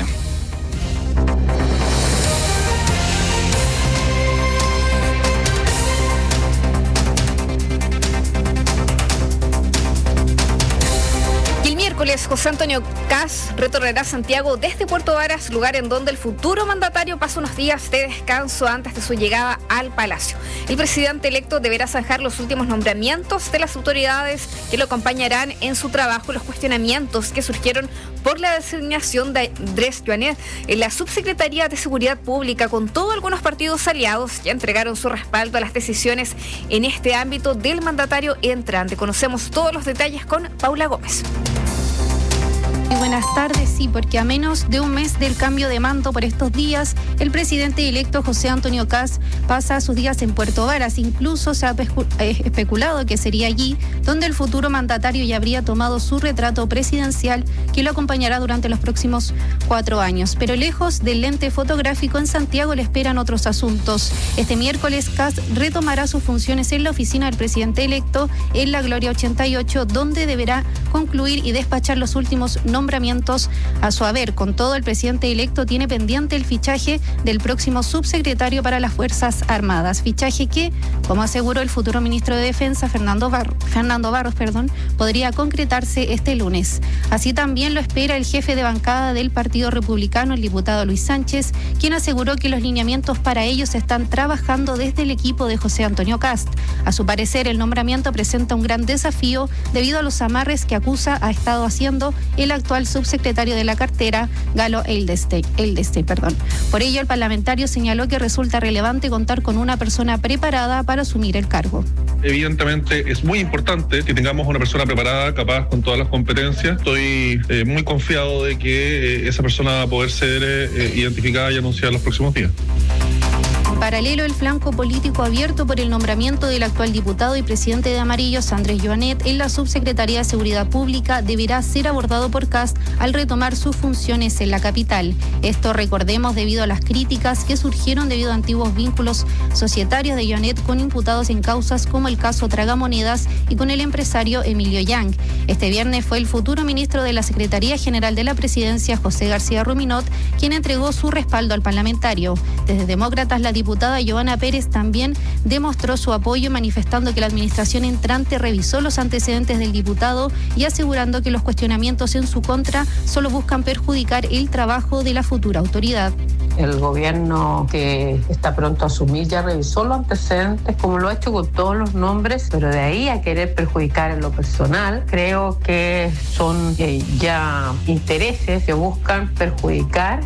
José Antonio Kast retornará a Santiago desde Puerto Varas, lugar en donde el futuro mandatario pasa unos días de descanso antes de su llegada al Palacio. El presidente electo deberá zanjar los últimos nombramientos de las autoridades que lo acompañarán en su trabajo, los cuestionamientos que surgieron por la designación de Andrés Joanet en la Subsecretaría de Seguridad Pública. Con todo, algunos partidos aliados ya entregaron su respaldo a las decisiones en este ámbito del mandatario entrante. Conocemos todos los detalles con Paula Gómez. Muy buenas tardes, sí, porque a menos de un mes del cambio de mando por estos días, el presidente electo José Antonio Kast pasa sus días en Puerto Varas. Incluso se ha especulado que sería allí donde el futuro mandatario ya habría tomado su retrato presidencial que lo acompañará durante los próximos cuatro años. Pero lejos del lente fotográfico, en Santiago le esperan otros asuntos. Este miércoles Kast retomará sus funciones en la oficina del presidente electo en la Gloria ochenta y ocho, donde deberá concluir y despachar los últimos nombramientos a su haber. Con todo, el presidente electo tiene pendiente el fichaje del próximo subsecretario para las Fuerzas Armadas, fichaje que, como aseguró el futuro ministro de Defensa, Fernando Barros, Fernando Barros, perdón, podría concretarse este lunes. Así también lo espera el jefe de bancada del Partido Republicano, el diputado Luis Sánchez, quien aseguró que los lineamientos para ellos se están trabajando desde el equipo de José Antonio Kast. A su parecer, el nombramiento presenta un gran desafío debido a los amarres que acusa ha estado haciendo el actual subsecretario de la cartera, Galo Eldestein. Eldestein, perdón. Por ello, el parlamentario señaló que resulta relevante contar con una persona preparada para asumir el cargo. evidentemente es muy importante que tengamos una persona preparada, capaz, con todas las competencias. Estoy eh, muy confiado de que eh, esa persona va a poder ser eh, identificada y anunciada en los próximos días. En paralelo, el flanco político abierto por el nombramiento del actual diputado y presidente de Amarillos, Andrés Joanet, en la Subsecretaría de Seguridad Pública deberá ser abordado por Kast al retomar sus funciones en la capital. Esto, recordemos, debido a las críticas que surgieron debido a antiguos vínculos societarios de Joanet con imputados en causas como el caso Tragamonedas y con el empresario Emilio Yang. Este viernes fue el futuro ministro de la Secretaría General de la Presidencia, José García Ruminot, quien entregó su respaldo al parlamentario. Desde Demócratas, la diputada Joana Pérez también demostró su apoyo, manifestando que la administración entrante revisó los antecedentes del diputado y asegurando que los cuestionamientos en su contra solo buscan perjudicar el trabajo de la futura autoridad. El gobierno que está pronto a asumir ya revisó los antecedentes, como lo ha hecho con todos los nombres, pero de ahí a querer perjudicar en lo personal, creo que son eh, ya intereses que buscan perjudicar.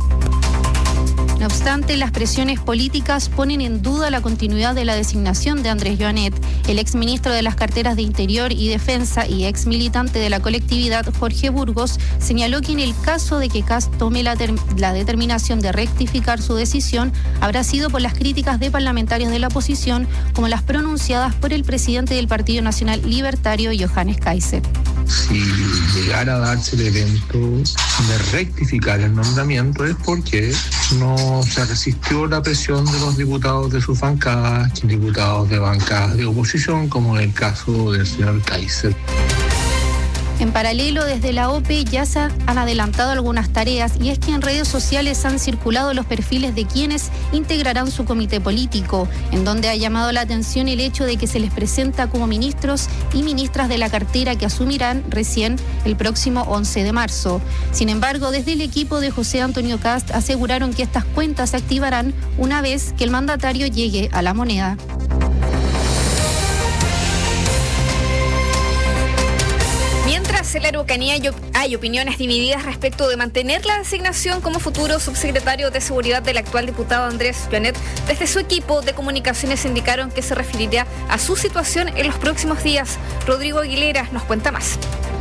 No obstante, las presiones políticas ponen en duda la continuidad de la designación de Andrés Joanet. El exministro de las carteras de Interior y Defensa y ex militante de la colectividad, Jorge Burgos, señaló que en el caso de que Kast tome la, ter- la determinación de rectificar su decisión, habrá sido por las críticas de parlamentarios de la oposición, como las pronunciadas por el presidente del Partido Nacional Libertario, Johannes Kaiser. Si llegara a darse el evento de rectificar el nombramiento es porque no se resistió la presión de los diputados de sus bancadas, diputados de bancadas de oposición, como en el caso del señor Kaiser. En paralelo, desde la O P E ya se han adelantado algunas tareas, y es que en redes sociales han circulado los perfiles de quienes integrarán su comité político, en donde ha llamado la atención el hecho de que se les presenta como ministros y ministras de la cartera que asumirán recién el próximo once de marzo. Sin embargo, desde el equipo de José Antonio Kast aseguraron que estas cuentas se activarán una vez que el mandatario llegue a la moneda. Mientras en la Araucanía hay opiniones divididas respecto de mantener la designación como futuro subsecretario de Seguridad del actual diputado Andrés Joanet, desde su equipo de comunicaciones indicaron que se referirá a su situación en los próximos días. Rodrigo Aguilera nos cuenta más.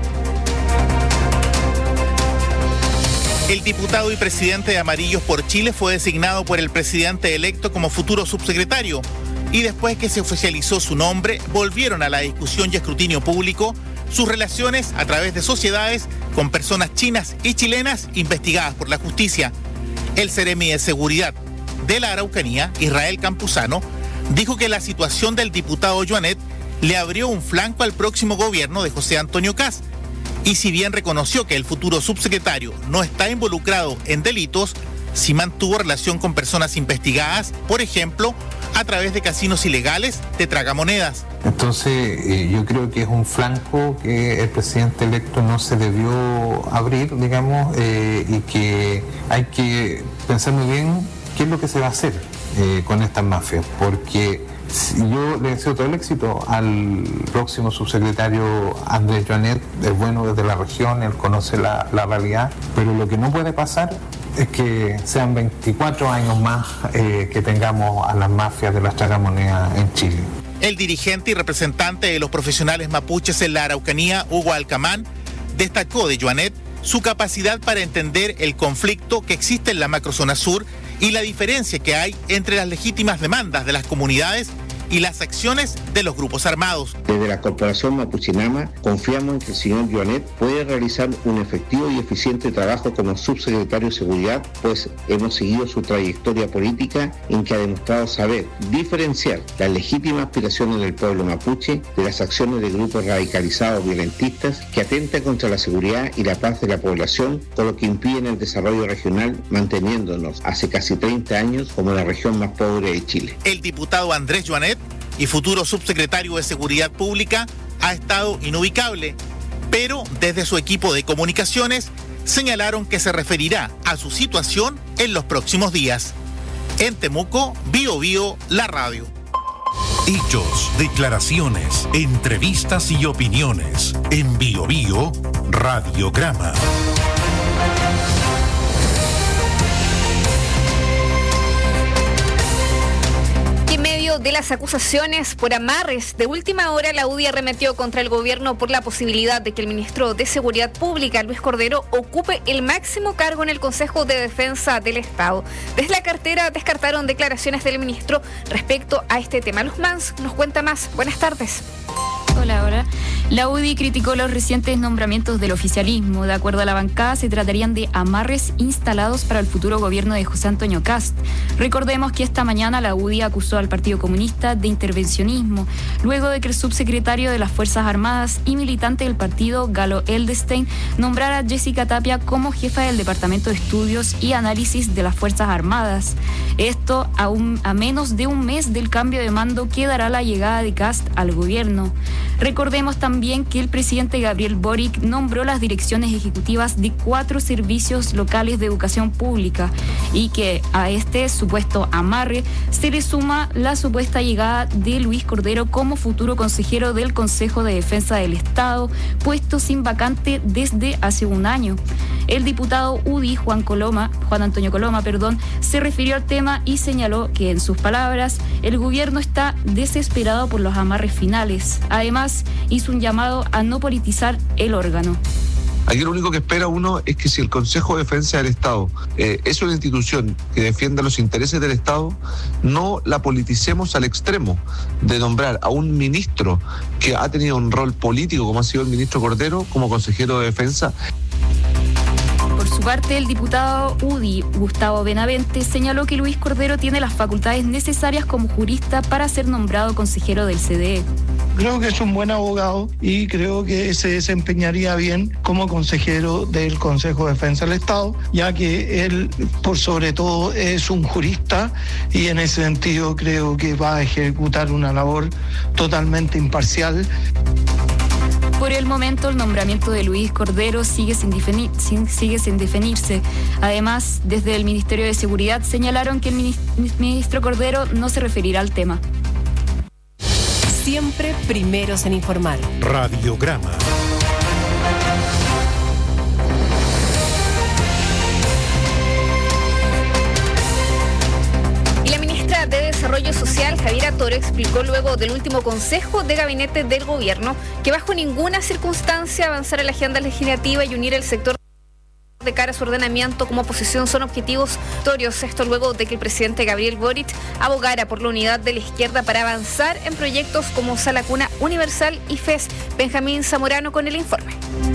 El diputado y presidente de Amarillos por Chile fue designado por el presidente electo como futuro subsecretario, y después que se oficializó su nombre, volvieron a la discusión y escrutinio público sus relaciones a través de sociedades con personas chinas y chilenas investigadas por la justicia. El Seremi de Seguridad de la Araucanía, Israel Campuzano, dijo que la situación del diputado Joanet le abrió un flanco al próximo gobierno de José Antonio Kast, y si bien reconoció que el futuro subsecretario no está involucrado en delitos, sí mantuvo relación con personas investigadas, por ejemplo, a través de casinos ilegales de tragamonedas. Entonces, eh, yo creo que es un flanco que el presidente electo no se debió abrir, digamos, eh, y que hay que pensar muy bien qué es lo que se va a hacer eh, con estas mafias, porque yo le deseo todo el éxito al próximo subsecretario Andrés Joanet. Es bueno desde la región, él conoce la, la realidad, pero lo que no puede pasar es que sean veinticuatro años más eh, que tengamos a las mafias de las tragamonedas en Chile. El dirigente y representante de los profesionales mapuches en la Araucanía, Hugo Alcamán, destacó de Joanet su capacidad para entender el conflicto que existe en la macrozona sur y la diferencia que hay entre las legítimas demandas de las comunidades y las acciones de los grupos armados. Desde la Corporación Mapuchinama confiamos en que el señor Joanet puede realizar un efectivo y eficiente trabajo como subsecretario de Seguridad, pues hemos seguido su trayectoria política en que ha demostrado saber diferenciar las legítimas aspiraciones del pueblo mapuche de las acciones de grupos radicalizados violentistas que atentan contra la seguridad y la paz de la población, con lo que impiden el desarrollo regional, manteniéndonos hace casi treinta años como la región más pobre de Chile. El diputado Andrés Joanet y futuro subsecretario de Seguridad Pública ha estado inubicable, pero desde su equipo de comunicaciones señalaron que se referirá a su situación en los próximos días. En Temuco, Bio Bio, la radio. Hechos, declaraciones, entrevistas y opiniones. En Bio Bio, Radiograma. de las acusaciones por amarres de última hora, la U D I arremetió contra el gobierno por la posibilidad de que el ministro de Seguridad Pública, Luis Cordero, ocupe el máximo cargo en el Consejo de Defensa del Estado. Desde la cartera descartaron declaraciones del ministro respecto a este tema. Luz Mans nos cuenta más. Buenas tardes. Hola, hola. La U D I criticó los recientes nombramientos del oficialismo. De acuerdo a la bancada, se tratarían de amarres instalados para el futuro gobierno de José Antonio Kast. Recordemos que esta mañana la U D I acusó al Partido Comunista de intervencionismo, luego de que el subsecretario de las Fuerzas Armadas y militante del partido, Galo Eldestein, nombrara a Jessica Tapia como jefa del Departamento de Estudios y Análisis de las Fuerzas Armadas. Esto a, un, a menos de un mes del cambio de mando que dará la llegada de Kast al gobierno. Recordemos también que el presidente Gabriel Boric nombró las direcciones ejecutivas de cuatro servicios locales de educación pública y que a este supuesto amarre se le suma la supuesta llegada de Luis Cordero como futuro consejero del Consejo de Defensa del Estado, puesto sin vacante desde hace un año. El diputado U D I, Juan Coloma, Juan Antonio Coloma, perdón, se refirió al tema y señaló que, en sus palabras, el gobierno está desesperado por los amarres finales. Además, hizo un llamado a no politizar el órgano. Aquí lo único que espera uno es que si el Consejo de Defensa del Estado eh, es una institución que defienda los intereses del Estado, no la politicemos al extremo de nombrar a un ministro que ha tenido un rol político, como ha sido el ministro Cordero, como consejero de Defensa. Por su parte, el diputado U D I, Gustavo Benavente, señaló que Luis Cordero tiene las facultades necesarias como jurista para ser nombrado consejero del C D E. Creo que es un buen abogado y creo que se desempeñaría bien como consejero del Consejo de Defensa del Estado, ya que él, por sobre todo, es un jurista y en ese sentido creo que va a ejecutar una labor totalmente imparcial. Por el momento, el nombramiento de Luis Cordero sigue sin, definir, sin, sigue sin definirse. Además, desde el Ministerio de Seguridad señalaron que el ministro Cordero no se referirá al tema. Siempre primeros en informar. Radiograma. De Desarrollo Social, Javiera Toro, explicó luego del último Consejo de Gabinete del Gobierno que bajo ninguna circunstancia avanzar en la agenda legislativa y unir el sector de cara a su ordenamiento como oposición son objetivos notorios. Esto luego de que el presidente Gabriel Boric abogara por la unidad de la izquierda para avanzar en proyectos como Sala Cuna Universal y F E S. Benjamín Zamorano con el informe.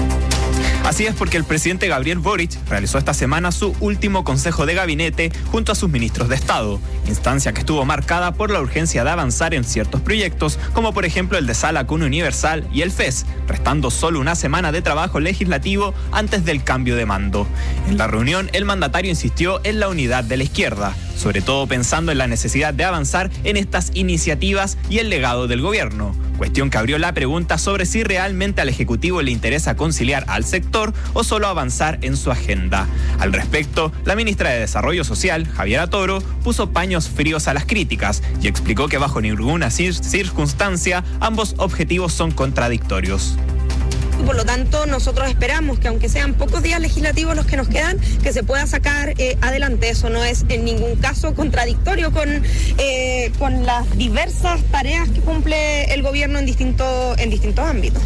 Así es, porque el presidente Gabriel Boric realizó esta semana su último consejo de gabinete junto a sus ministros de Estado, instancia que estuvo marcada por la urgencia de avanzar en ciertos proyectos, como por ejemplo el de Sala Cuna Universal y el F E S, restando solo una semana de trabajo legislativo antes del cambio de mando. En la reunión, el mandatario insistió en la unidad de la izquierda, sobre todo pensando en la necesidad de avanzar en estas iniciativas y el legado del gobierno. Cuestión que abrió la pregunta sobre si realmente al Ejecutivo le interesa conciliar al sector o solo avanzar en su agenda. Al respecto, la ministra de Desarrollo Social, Javiera Toro, puso paños fríos a las críticas y explicó que bajo ninguna circunstancia ambos objetivos son contradictorios. Por lo tanto, nosotros esperamos que aunque sean pocos días legislativos los que nos quedan, que se pueda sacar eh, adelante. Eso no es en ningún caso contradictorio con, eh, con las diversas tareas que cumple el gobierno en, distinto, en distintos ámbitos.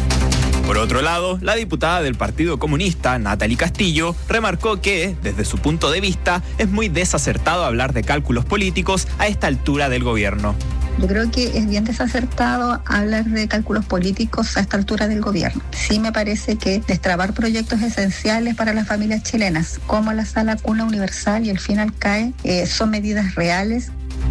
Por otro lado, la diputada del Partido Comunista, Natalie Castillo, remarcó que, desde su punto de vista, es muy desacertado hablar de cálculos políticos a esta altura del gobierno. Yo creo que es bien desacertado hablar de cálculos políticos a esta altura del gobierno. Sí me parece que destrabar proyectos esenciales para las familias chilenas, como la Sala Cuna Universal y el Final C A E, eh, son medidas reales.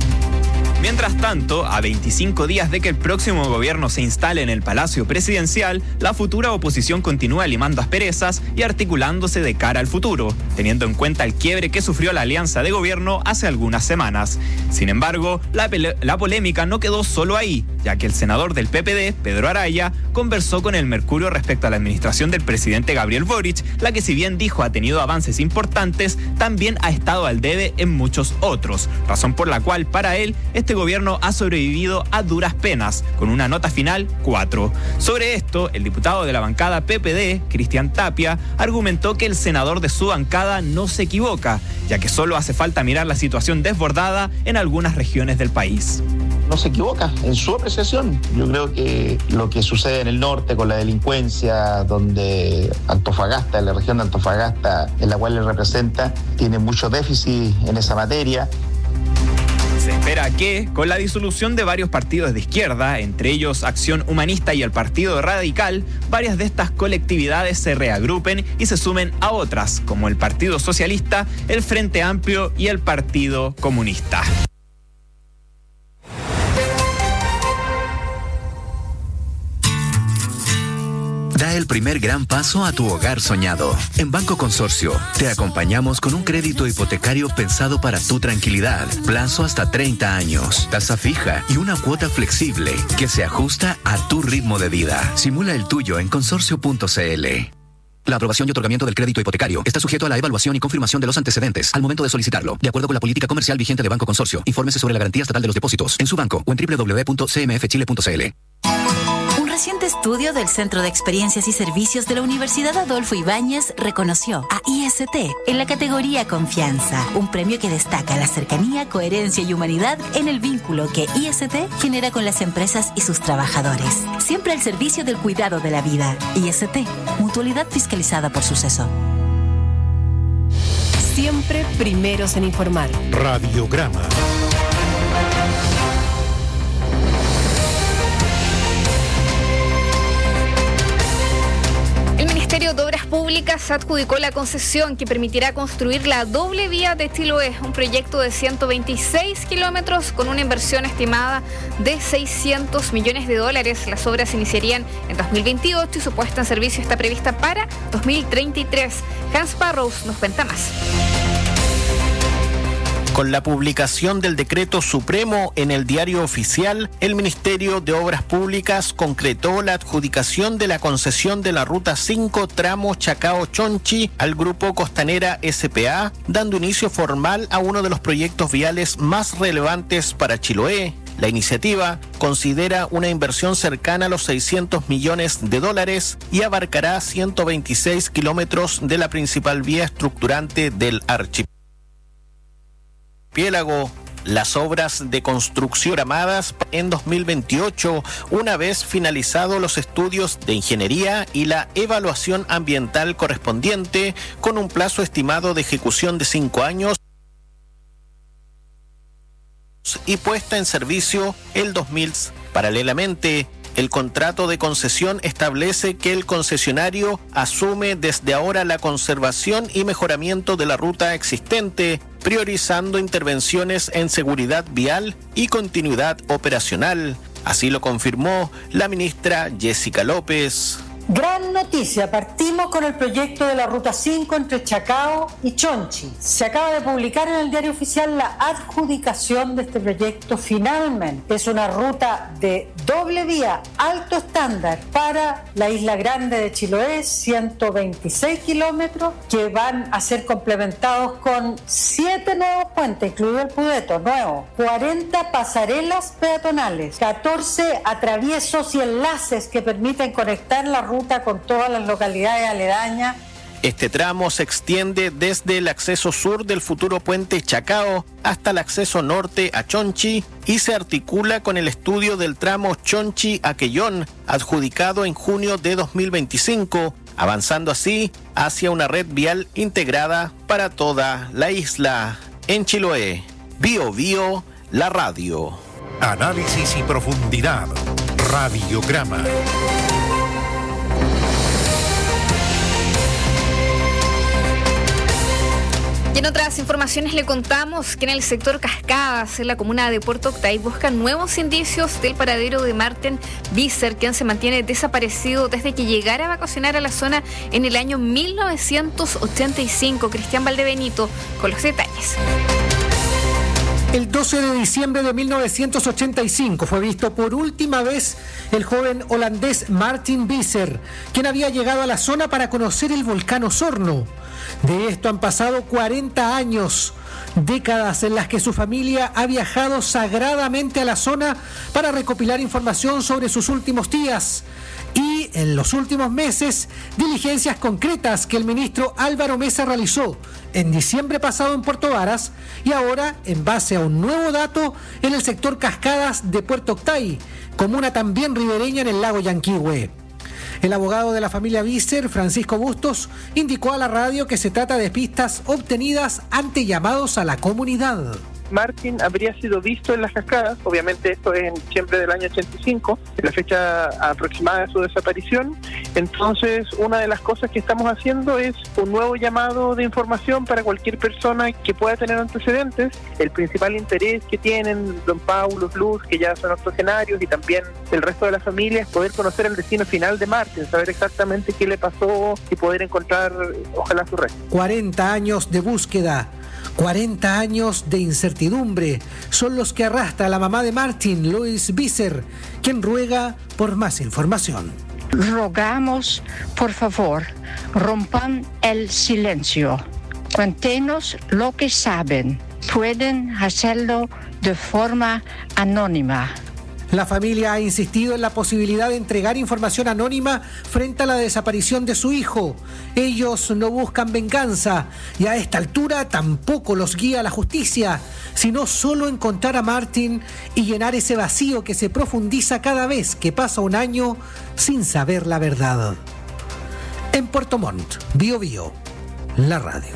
Mientras tanto, a veinticinco días de que el próximo gobierno se instale en el Palacio Presidencial, la futura oposición continúa limando asperezas y articulándose de cara al futuro, teniendo en cuenta el quiebre que sufrió la alianza de gobierno hace algunas semanas. Sin embargo, la, la polémica no quedó solo ahí, ya que el senador del P P D, Pedro Araya, conversó con el Mercurio respecto a la administración del presidente Gabriel Boric, la que si bien dijo ha tenido avances importantes, también ha estado al debe en muchos otros, razón por la cual para él este gobierno ha sobrevivido a duras penas, con una nota final cuatro. Sobre esto, el diputado de la bancada P P D, Cristian Tapia, argumentó que el senador de su bancada no se equivoca, ya que solo hace falta mirar la situación desbordada en algunas regiones del país. no se equivoca en su apreciación. Yo creo que lo que sucede en el norte con la delincuencia, donde Antofagasta, la región de Antofagasta, en la cual él representa, tiene mucho déficit en esa materia. Se espera que, con la disolución de varios partidos de izquierda, entre ellos Acción Humanista y el Partido Radical, varias de estas colectividades se reagrupen y se sumen a otras, como el Partido Socialista, el Frente Amplio y el Partido Comunista. Da el primer gran paso a tu hogar soñado. En Banco Consorcio, te acompañamos con un crédito hipotecario pensado para tu tranquilidad. Plazo hasta treinta años, tasa fija y una cuota flexible que se ajusta a tu ritmo de vida. Simula el tuyo en consorcio punto c l. La aprobación y otorgamiento del crédito hipotecario está sujeto a la evaluación y confirmación de los antecedentes al momento de solicitarlo, de acuerdo con la política comercial vigente de Banco Consorcio. Infórmese sobre la garantía estatal de los depósitos en su banco o en doble u doble u doble u punto c m f chile punto c l. Un reciente estudio del Centro de Experiencias y Servicios de la Universidad Adolfo Ibáñez reconoció a I S T en la categoría Confianza, un premio que destaca la cercanía, coherencia y humanidad en el vínculo que I S T genera con las empresas y sus trabajadores. Siempre al servicio del cuidado de la vida. I S T, mutualidad fiscalizada por Suceso. Siempre primeros en informar. Radiograma. El Ministerio de Obras Públicas adjudicó la concesión que permitirá construir la doble vía de Chiloé, un proyecto de ciento veintiséis kilómetros con una inversión estimada de seiscientos millones de dólares. Las obras iniciarían en dos mil veintiocho y su puesta en servicio está prevista para dos mil treinta y tres. Hans Parros nos cuenta más. Con la publicación del decreto supremo en el Diario Oficial, el Ministerio de Obras Públicas concretó la adjudicación de la concesión de la Ruta cinco tramo Chacao-Chonchi al Grupo Costanera S P A, dando inicio formal a uno de los proyectos viales más relevantes para Chiloé. La iniciativa considera una inversión cercana a los seiscientos millones de dólares y abarcará ciento veintiséis kilómetros de la principal vía estructurante del archipiélago. Las obras de construcción programadas en dos mil veintiocho, una vez finalizados los estudios de ingeniería y la evaluación ambiental correspondiente, con un plazo estimado de ejecución de cinco años y puesta en servicio el dos mil. Paralelamente, el contrato de concesión establece que el concesionario asume desde ahora la conservación y mejoramiento de la ruta existente, priorizando intervenciones en seguridad vial y continuidad operacional. Así lo confirmó la ministra Jessica López. Gran noticia, partimos con el proyecto de la Ruta cinco entre Chacao y Chonchi. Se acaba de publicar en el Diario Oficial la adjudicación de este proyecto finalmente. Es una ruta de doble vía, alto estándar para la Isla Grande de Chiloé, ciento veintiséis kilómetros, que van a ser complementados con siete nuevos puentes, incluido el Pudeto, nuevo, cuarenta pasarelas peatonales, catorce atraviesos y enlaces que permiten conectar la ruta ruta con todas las localidades aledañas. Este tramo se extiende desde el acceso sur del futuro puente Chacao hasta el acceso norte a Chonchi y se articula con el estudio del tramo Chonchi-Aquellón, adjudicado en junio de dos mil veinticinco, avanzando así hacia una red vial integrada para toda la isla. En Chiloé, Bio Bio, la radio. Análisis y profundidad. Radiograma. Y en otras informaciones le contamos que en el sector Cascadas, en la comuna de Puerto Octay, buscan nuevos indicios del paradero de Marten Visser, quien se mantiene desaparecido desde que llegara a vacacionar a la zona en el año mil novecientos ochenta y cinco. Cristian Valdebenito con los detalles. El doce de diciembre de mil novecientos ochenta y cinco fue visto por última vez el joven holandés Martin Visser, quien había llegado a la zona para conocer el volcán Osorno. De esto han pasado cuarenta años, décadas en las que su familia ha viajado sagradamente a la zona para recopilar información sobre sus últimos días. Y en los últimos meses, diligencias concretas que el ministro Álvaro Mesa realizó en diciembre pasado en Puerto Varas y ahora en base a un nuevo dato en el sector Cascadas de Puerto Octay, comuna también ribereña en el lago Yanquihue. El abogado de la familia Visser, Francisco Bustos, indicó a la radio que se trata de pistas obtenidas ante llamados a la comunidad. Martín habría sido visto en las cascadas, obviamente esto es en diciembre del año ochenta y cinco, la fecha aproximada de su desaparición. Entonces, una de las cosas que estamos haciendo es un nuevo llamado de información para cualquier persona que pueda tener antecedentes. El principal interés que tienen don Paulo, Luz, que ya son octogenarios, y también el resto de la familia, es poder conocer el destino final de Martín, saber exactamente qué le pasó y poder encontrar, ojalá, su resto. cuarenta años de búsqueda. cuarenta años de incertidumbre son los que arrastra la mamá de Martín, Lois Visser, quien ruega por más información. Rogamos, por favor, rompan el silencio. Cuéntenos lo que saben. Pueden hacerlo de forma anónima. La familia ha insistido en la posibilidad de entregar información anónima frente a la desaparición de su hijo. Ellos no buscan venganza y a esta altura tampoco los guía la justicia, sino solo encontrar a Martín y llenar ese vacío que se profundiza cada vez que pasa un año sin saber la verdad. En Puerto Montt, Bio Bio, la radio.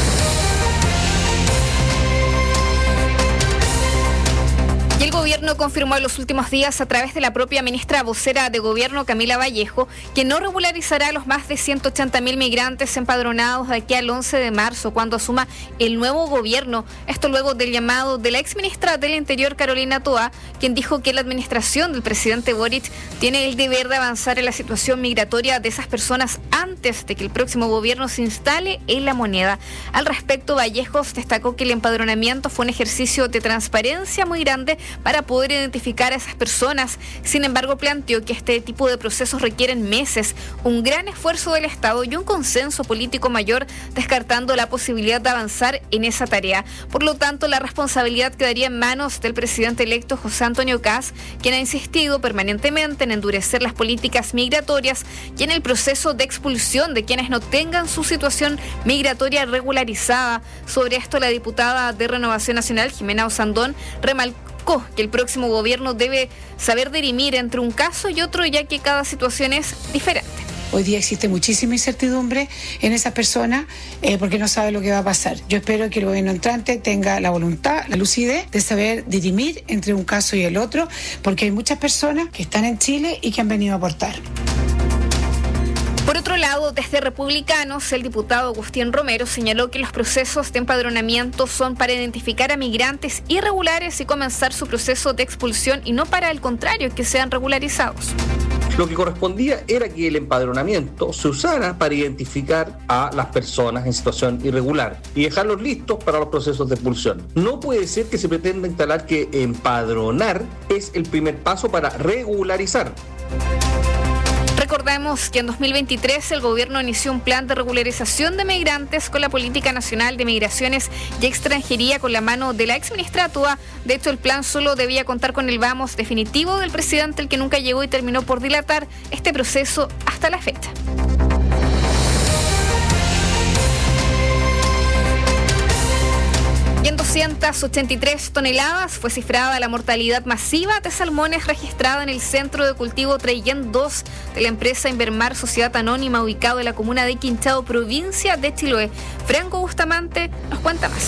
El gobierno confirmó en los últimos días a través de la propia ministra vocera de gobierno, Camila Vallejo, que no regularizará a los más de ciento ochenta mil migrantes empadronados de aquí al once de marzo, cuando asuma el nuevo gobierno. Esto luego del llamado de la exministra del Interior, Carolina Toá, quien dijo que la administración del presidente Boric tiene el deber de avanzar en la situación migratoria de esas personas antes de que el próximo gobierno se instale en la moneda. Al respecto, Vallejos destacó que el empadronamiento fue un ejercicio de transparencia muy grande para poder identificar a esas personas. Sin embargo, planteó que este tipo de procesos requieren meses, un gran esfuerzo del Estado y un consenso político mayor, descartando la posibilidad de avanzar en esa tarea. Por lo tanto, la responsabilidad quedaría en manos del presidente electo José Antonio Kast, quien ha insistido permanentemente en endurecer las políticas migratorias y en el proceso de expulsión de quienes no tengan su situación migratoria regularizada. Sobre esto, la diputada de Renovación Nacional, Jimena Osandón, remarcó que el próximo gobierno debe saber dirimir entre un caso y otro, ya que cada situación es diferente. Hoy día existe muchísima incertidumbre en esas personas eh, porque no sabe lo que va a pasar. Yo espero que el gobierno entrante tenga la voluntad, la lucidez de saber dirimir entre un caso y el otro, porque hay muchas personas que están en Chile y que han venido a aportar. Por otro lado, desde Republicanos, el diputado Agustín Romero señaló que los procesos de empadronamiento son para identificar a migrantes irregulares y comenzar su proceso de expulsión, y no para el contrario, que sean regularizados. Lo que correspondía era que el empadronamiento se usara para identificar a las personas en situación irregular y dejarlos listos para los procesos de expulsión. No puede ser que se pretenda instalar que empadronar es el primer paso para regularizar. Recordemos que en dos mil veintitrés el gobierno inició un plan de regularización de migrantes con la Política Nacional de Migraciones y Extranjería con la mano de la exministra Toá. De hecho, el plan solo debía contar con el vamos definitivo del presidente, el que nunca llegó y terminó por dilatar este proceso hasta la fecha. Y en doscientas ochenta y tres toneladas fue cifrada la mortalidad masiva de salmones registrada en el centro de cultivo Traillén dos de la empresa Invermar Sociedad Anónima, ubicado en la comuna de Quinchao, provincia de Chiloé. Franco Bustamante nos cuenta más.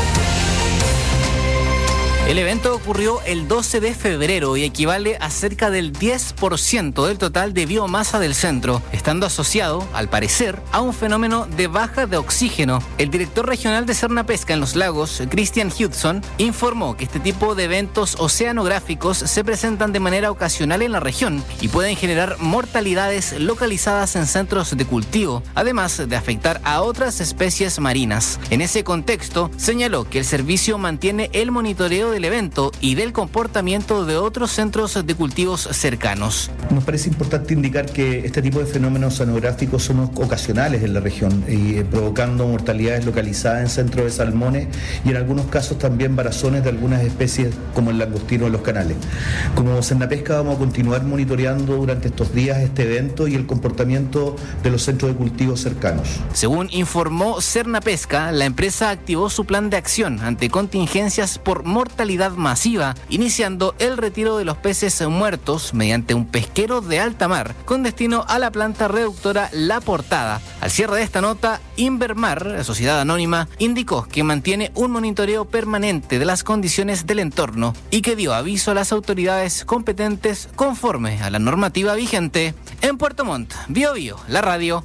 El evento ocurrió el doce de febrero y equivale a cerca del diez por ciento del total de biomasa del centro, estando asociado, al parecer, a un fenómeno de baja de oxígeno. El director regional de Cernapesca en los Lagos, Christian Hudson, informó que este tipo de eventos oceanográficos se presentan de manera ocasional en la región y pueden generar mortalidades localizadas en centros de cultivo, además de afectar a otras especies marinas. En ese contexto, señaló que el servicio mantiene el monitoreo de del evento y del comportamiento de otros centros de cultivos cercanos. Nos parece importante indicar que este tipo de fenómenos oceanográficos son ocasionales en la región y eh, provocando mortalidades localizadas en centros de salmones y en algunos casos también varazones de algunas especies como el langostino en los canales. Como Cernapesca vamos a continuar monitoreando durante estos días este evento y el comportamiento de los centros de cultivos cercanos. Según informó Cernapesca, la empresa activó su plan de acción ante contingencias por mortalidad masiva, iniciando el retiro de los peces muertos mediante un pesquero de alta mar con destino a la planta reductora La Portada. Al cierre de esta nota, Invermar, sociedad anónima, indicó que mantiene un monitoreo permanente de las condiciones del entorno y que dio aviso a las autoridades competentes conforme a la normativa vigente. En Puerto Montt, Bio Bio, la radio.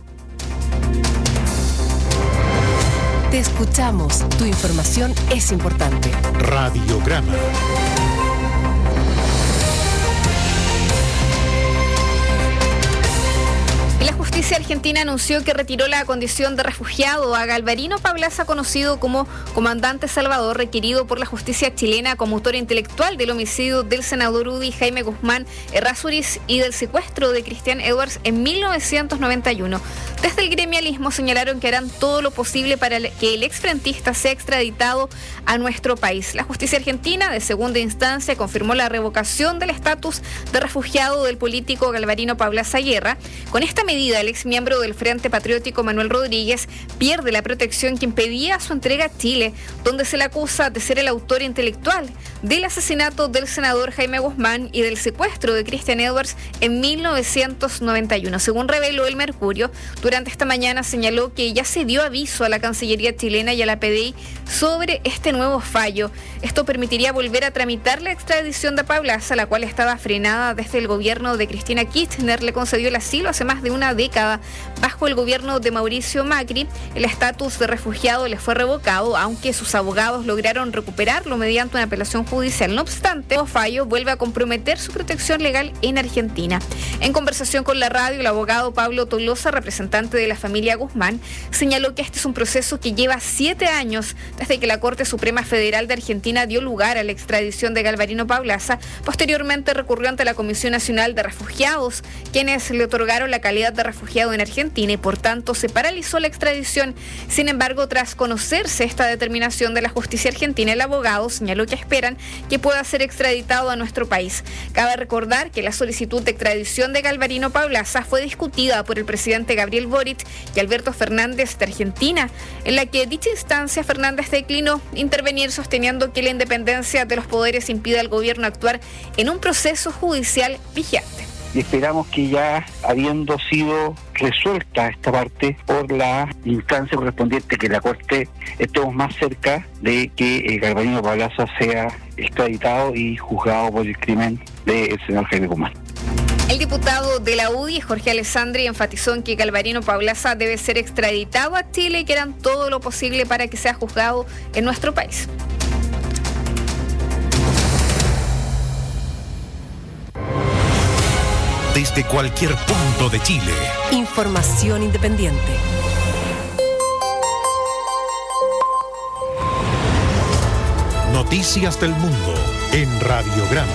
Te escuchamos, tu información es importante. Radiograma. La justicia argentina anunció que retiró la condición de refugiado a Galvarino Pablaza, conocido como comandante Salvador, requerido por la justicia chilena como autor intelectual del homicidio del senador U D I Jaime Guzmán Errázuriz y del secuestro de Cristian Edwards en mil novecientos noventa y uno. Desde el gremialismo señalaron que harán todo lo posible para que el exfrentista sea extraditado a nuestro país. La justicia argentina de segunda instancia confirmó la revocación del estatus de refugiado del político Galvarino Pablaza Guerra. Con esta medida, el exmiembro del Frente Patriótico Manuel Rodríguez pierde la protección que impedía su entrega a Chile, donde se le acusa de ser el autor intelectual del asesinato del senador Jaime Guzmán y del secuestro de Cristian Edwards en mil novecientos noventa y uno. Según reveló el Mercurio, durante esta mañana señaló que ya se dio aviso a la Cancillería chilena y a la P D I sobre este nuevo fallo. Esto permitiría volver a tramitar la extradición de Pablaza, la cual estaba frenada desde el gobierno de Cristina Kirchner. Le concedió el asilo hace más de una década. Bajo el gobierno de Mauricio Macri, el estatus de refugiado le fue revocado, aunque sus abogados lograron recuperarlo mediante una apelación judicial. No obstante, el fallo vuelve a comprometer su protección legal en Argentina. En conversación con la radio, el abogado Pablo Tolosa, representante de la familia Guzmán, señaló que este es un proceso que lleva siete años desde que la Corte Suprema Federal de Argentina dio lugar a la extradición de Galvarino Pablaza. Posteriormente recurrió ante la Comisión Nacional de Refugiados, quienes le otorgaron la calidad de refugiado en Argentina y por tanto se paralizó la extradición. Sin embargo, tras conocerse esta determinación de la justicia argentina, el abogado señaló que esperan que pueda ser extraditado a nuestro país. Cabe recordar que la solicitud de extradición de Galvarino Pablaza fue discutida por el presidente Gabriel Boric y Alberto Fernández de Argentina, en la que dicha instancia Fernández declinó intervenir, sosteniendo que la independencia de los poderes impide al gobierno actuar en un proceso judicial vigente. Y esperamos que ya habiendo sido resuelta esta parte por la instancia correspondiente, que la Corte estemos más cerca de que eh, Galvarino Pablaza sea extraditado y juzgado por el crimen del senador Jaime Guzmán. El diputado de la U D I, Jorge Alessandri, enfatizó en que Galvarino Pablaza debe ser extraditado a Chile y que harán todo lo posible para que sea juzgado en nuestro país. Desde cualquier punto de Chile. Información independiente. Noticias del mundo en Radiograma.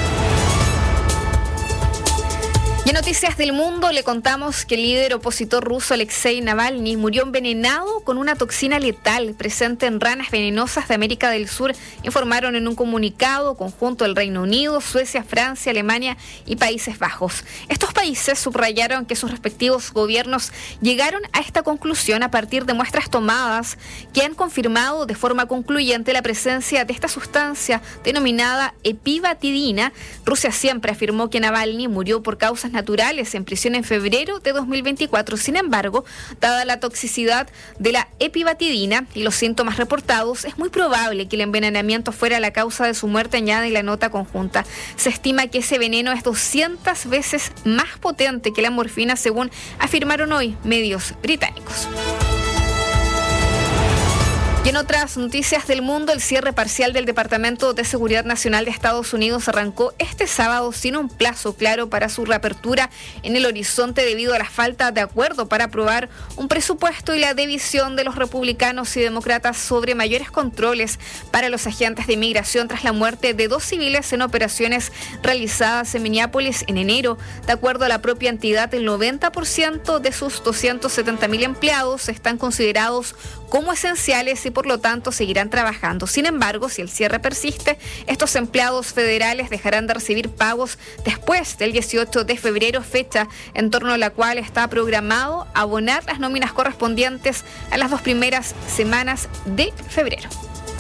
Y en Noticias del Mundo le contamos que el líder opositor ruso Alexei Navalny murió envenenado con una toxina letal presente en ranas venenosas de América del Sur, informaron en un comunicado conjunto el Reino Unido, Suecia, Francia, Alemania y Países Bajos. Estos países subrayaron que sus respectivos gobiernos llegaron a esta conclusión a partir de muestras tomadas que han confirmado de forma concluyente la presencia de esta sustancia denominada epibatidina. Rusia siempre afirmó que Navalny murió por causas naturales en prisión en febrero de dos mil veinticuatro. Sin embargo, dada la toxicidad de la epibatidina y los síntomas reportados, es muy probable que el envenenamiento fuera la causa de su muerte, añade la nota conjunta. Se estima que ese veneno es doscientas veces más potente que la morfina, según afirmaron hoy medios británicos. Y en otras noticias del mundo, el cierre parcial del Departamento de Seguridad Nacional de Estados Unidos arrancó este sábado sin un plazo claro para su reapertura en el horizonte debido a la falta de acuerdo para aprobar un presupuesto y la división de los republicanos y demócratas sobre mayores controles para los agentes de inmigración tras la muerte de dos civiles en operaciones realizadas en Minneapolis en enero. De acuerdo a la propia entidad, el noventa por ciento de sus doscientos setenta mil empleados están considerados como esenciales y por lo tanto seguirán trabajando. Sin embargo, si el cierre persiste, estos empleados federales dejarán de recibir pagos después del dieciocho de febrero, fecha en torno a la cual está programado abonar las nóminas correspondientes a las dos primeras semanas de febrero.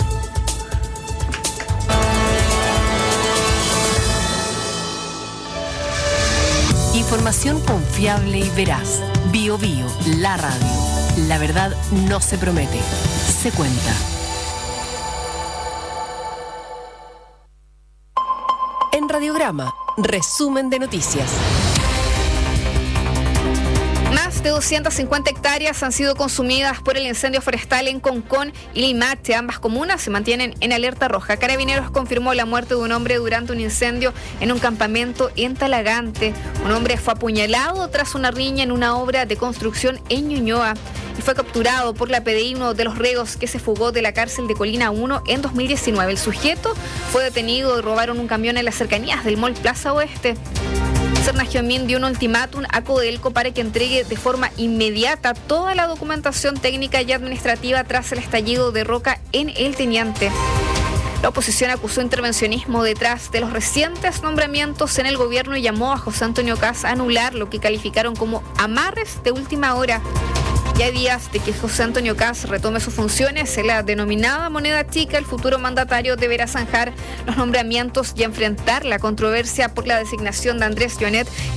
Información confiable y veraz. Bio Bio, la radio. La verdad no se promete, se cuenta. En Radiograma, resumen de noticias. Más de doscientas cincuenta hectáreas han sido consumidas por el incendio forestal en Concón y Limache. Ambas comunas se mantienen en alerta roja. Carabineros confirmó la muerte de un hombre durante un incendio en un campamento en Talagante. Un hombre fue apuñalado tras una riña en una obra de construcción en Ñuñoa y fue capturado por la P D I, uno de los reos que se fugó de la cárcel de Colina uno en dos mil diecinueve. El sujeto fue detenido y robaron un camión en las cercanías del Mall Plaza Oeste. Cernagiomín dio un ultimátum a Codelco para que entregue de forma inmediata toda la documentación técnica y administrativa tras el estallido de roca en El Teniente. La oposición acusó intervencionismo detrás de los recientes nombramientos en el gobierno y llamó a José Antonio Kast a anular lo que calificaron como amarres de última hora. Ya hay días de que José Antonio Kast retome sus funciones en la denominada moneda chica. El futuro mandatario deberá zanjar los nombramientos y enfrentar la controversia por la designación de Andrés Jonet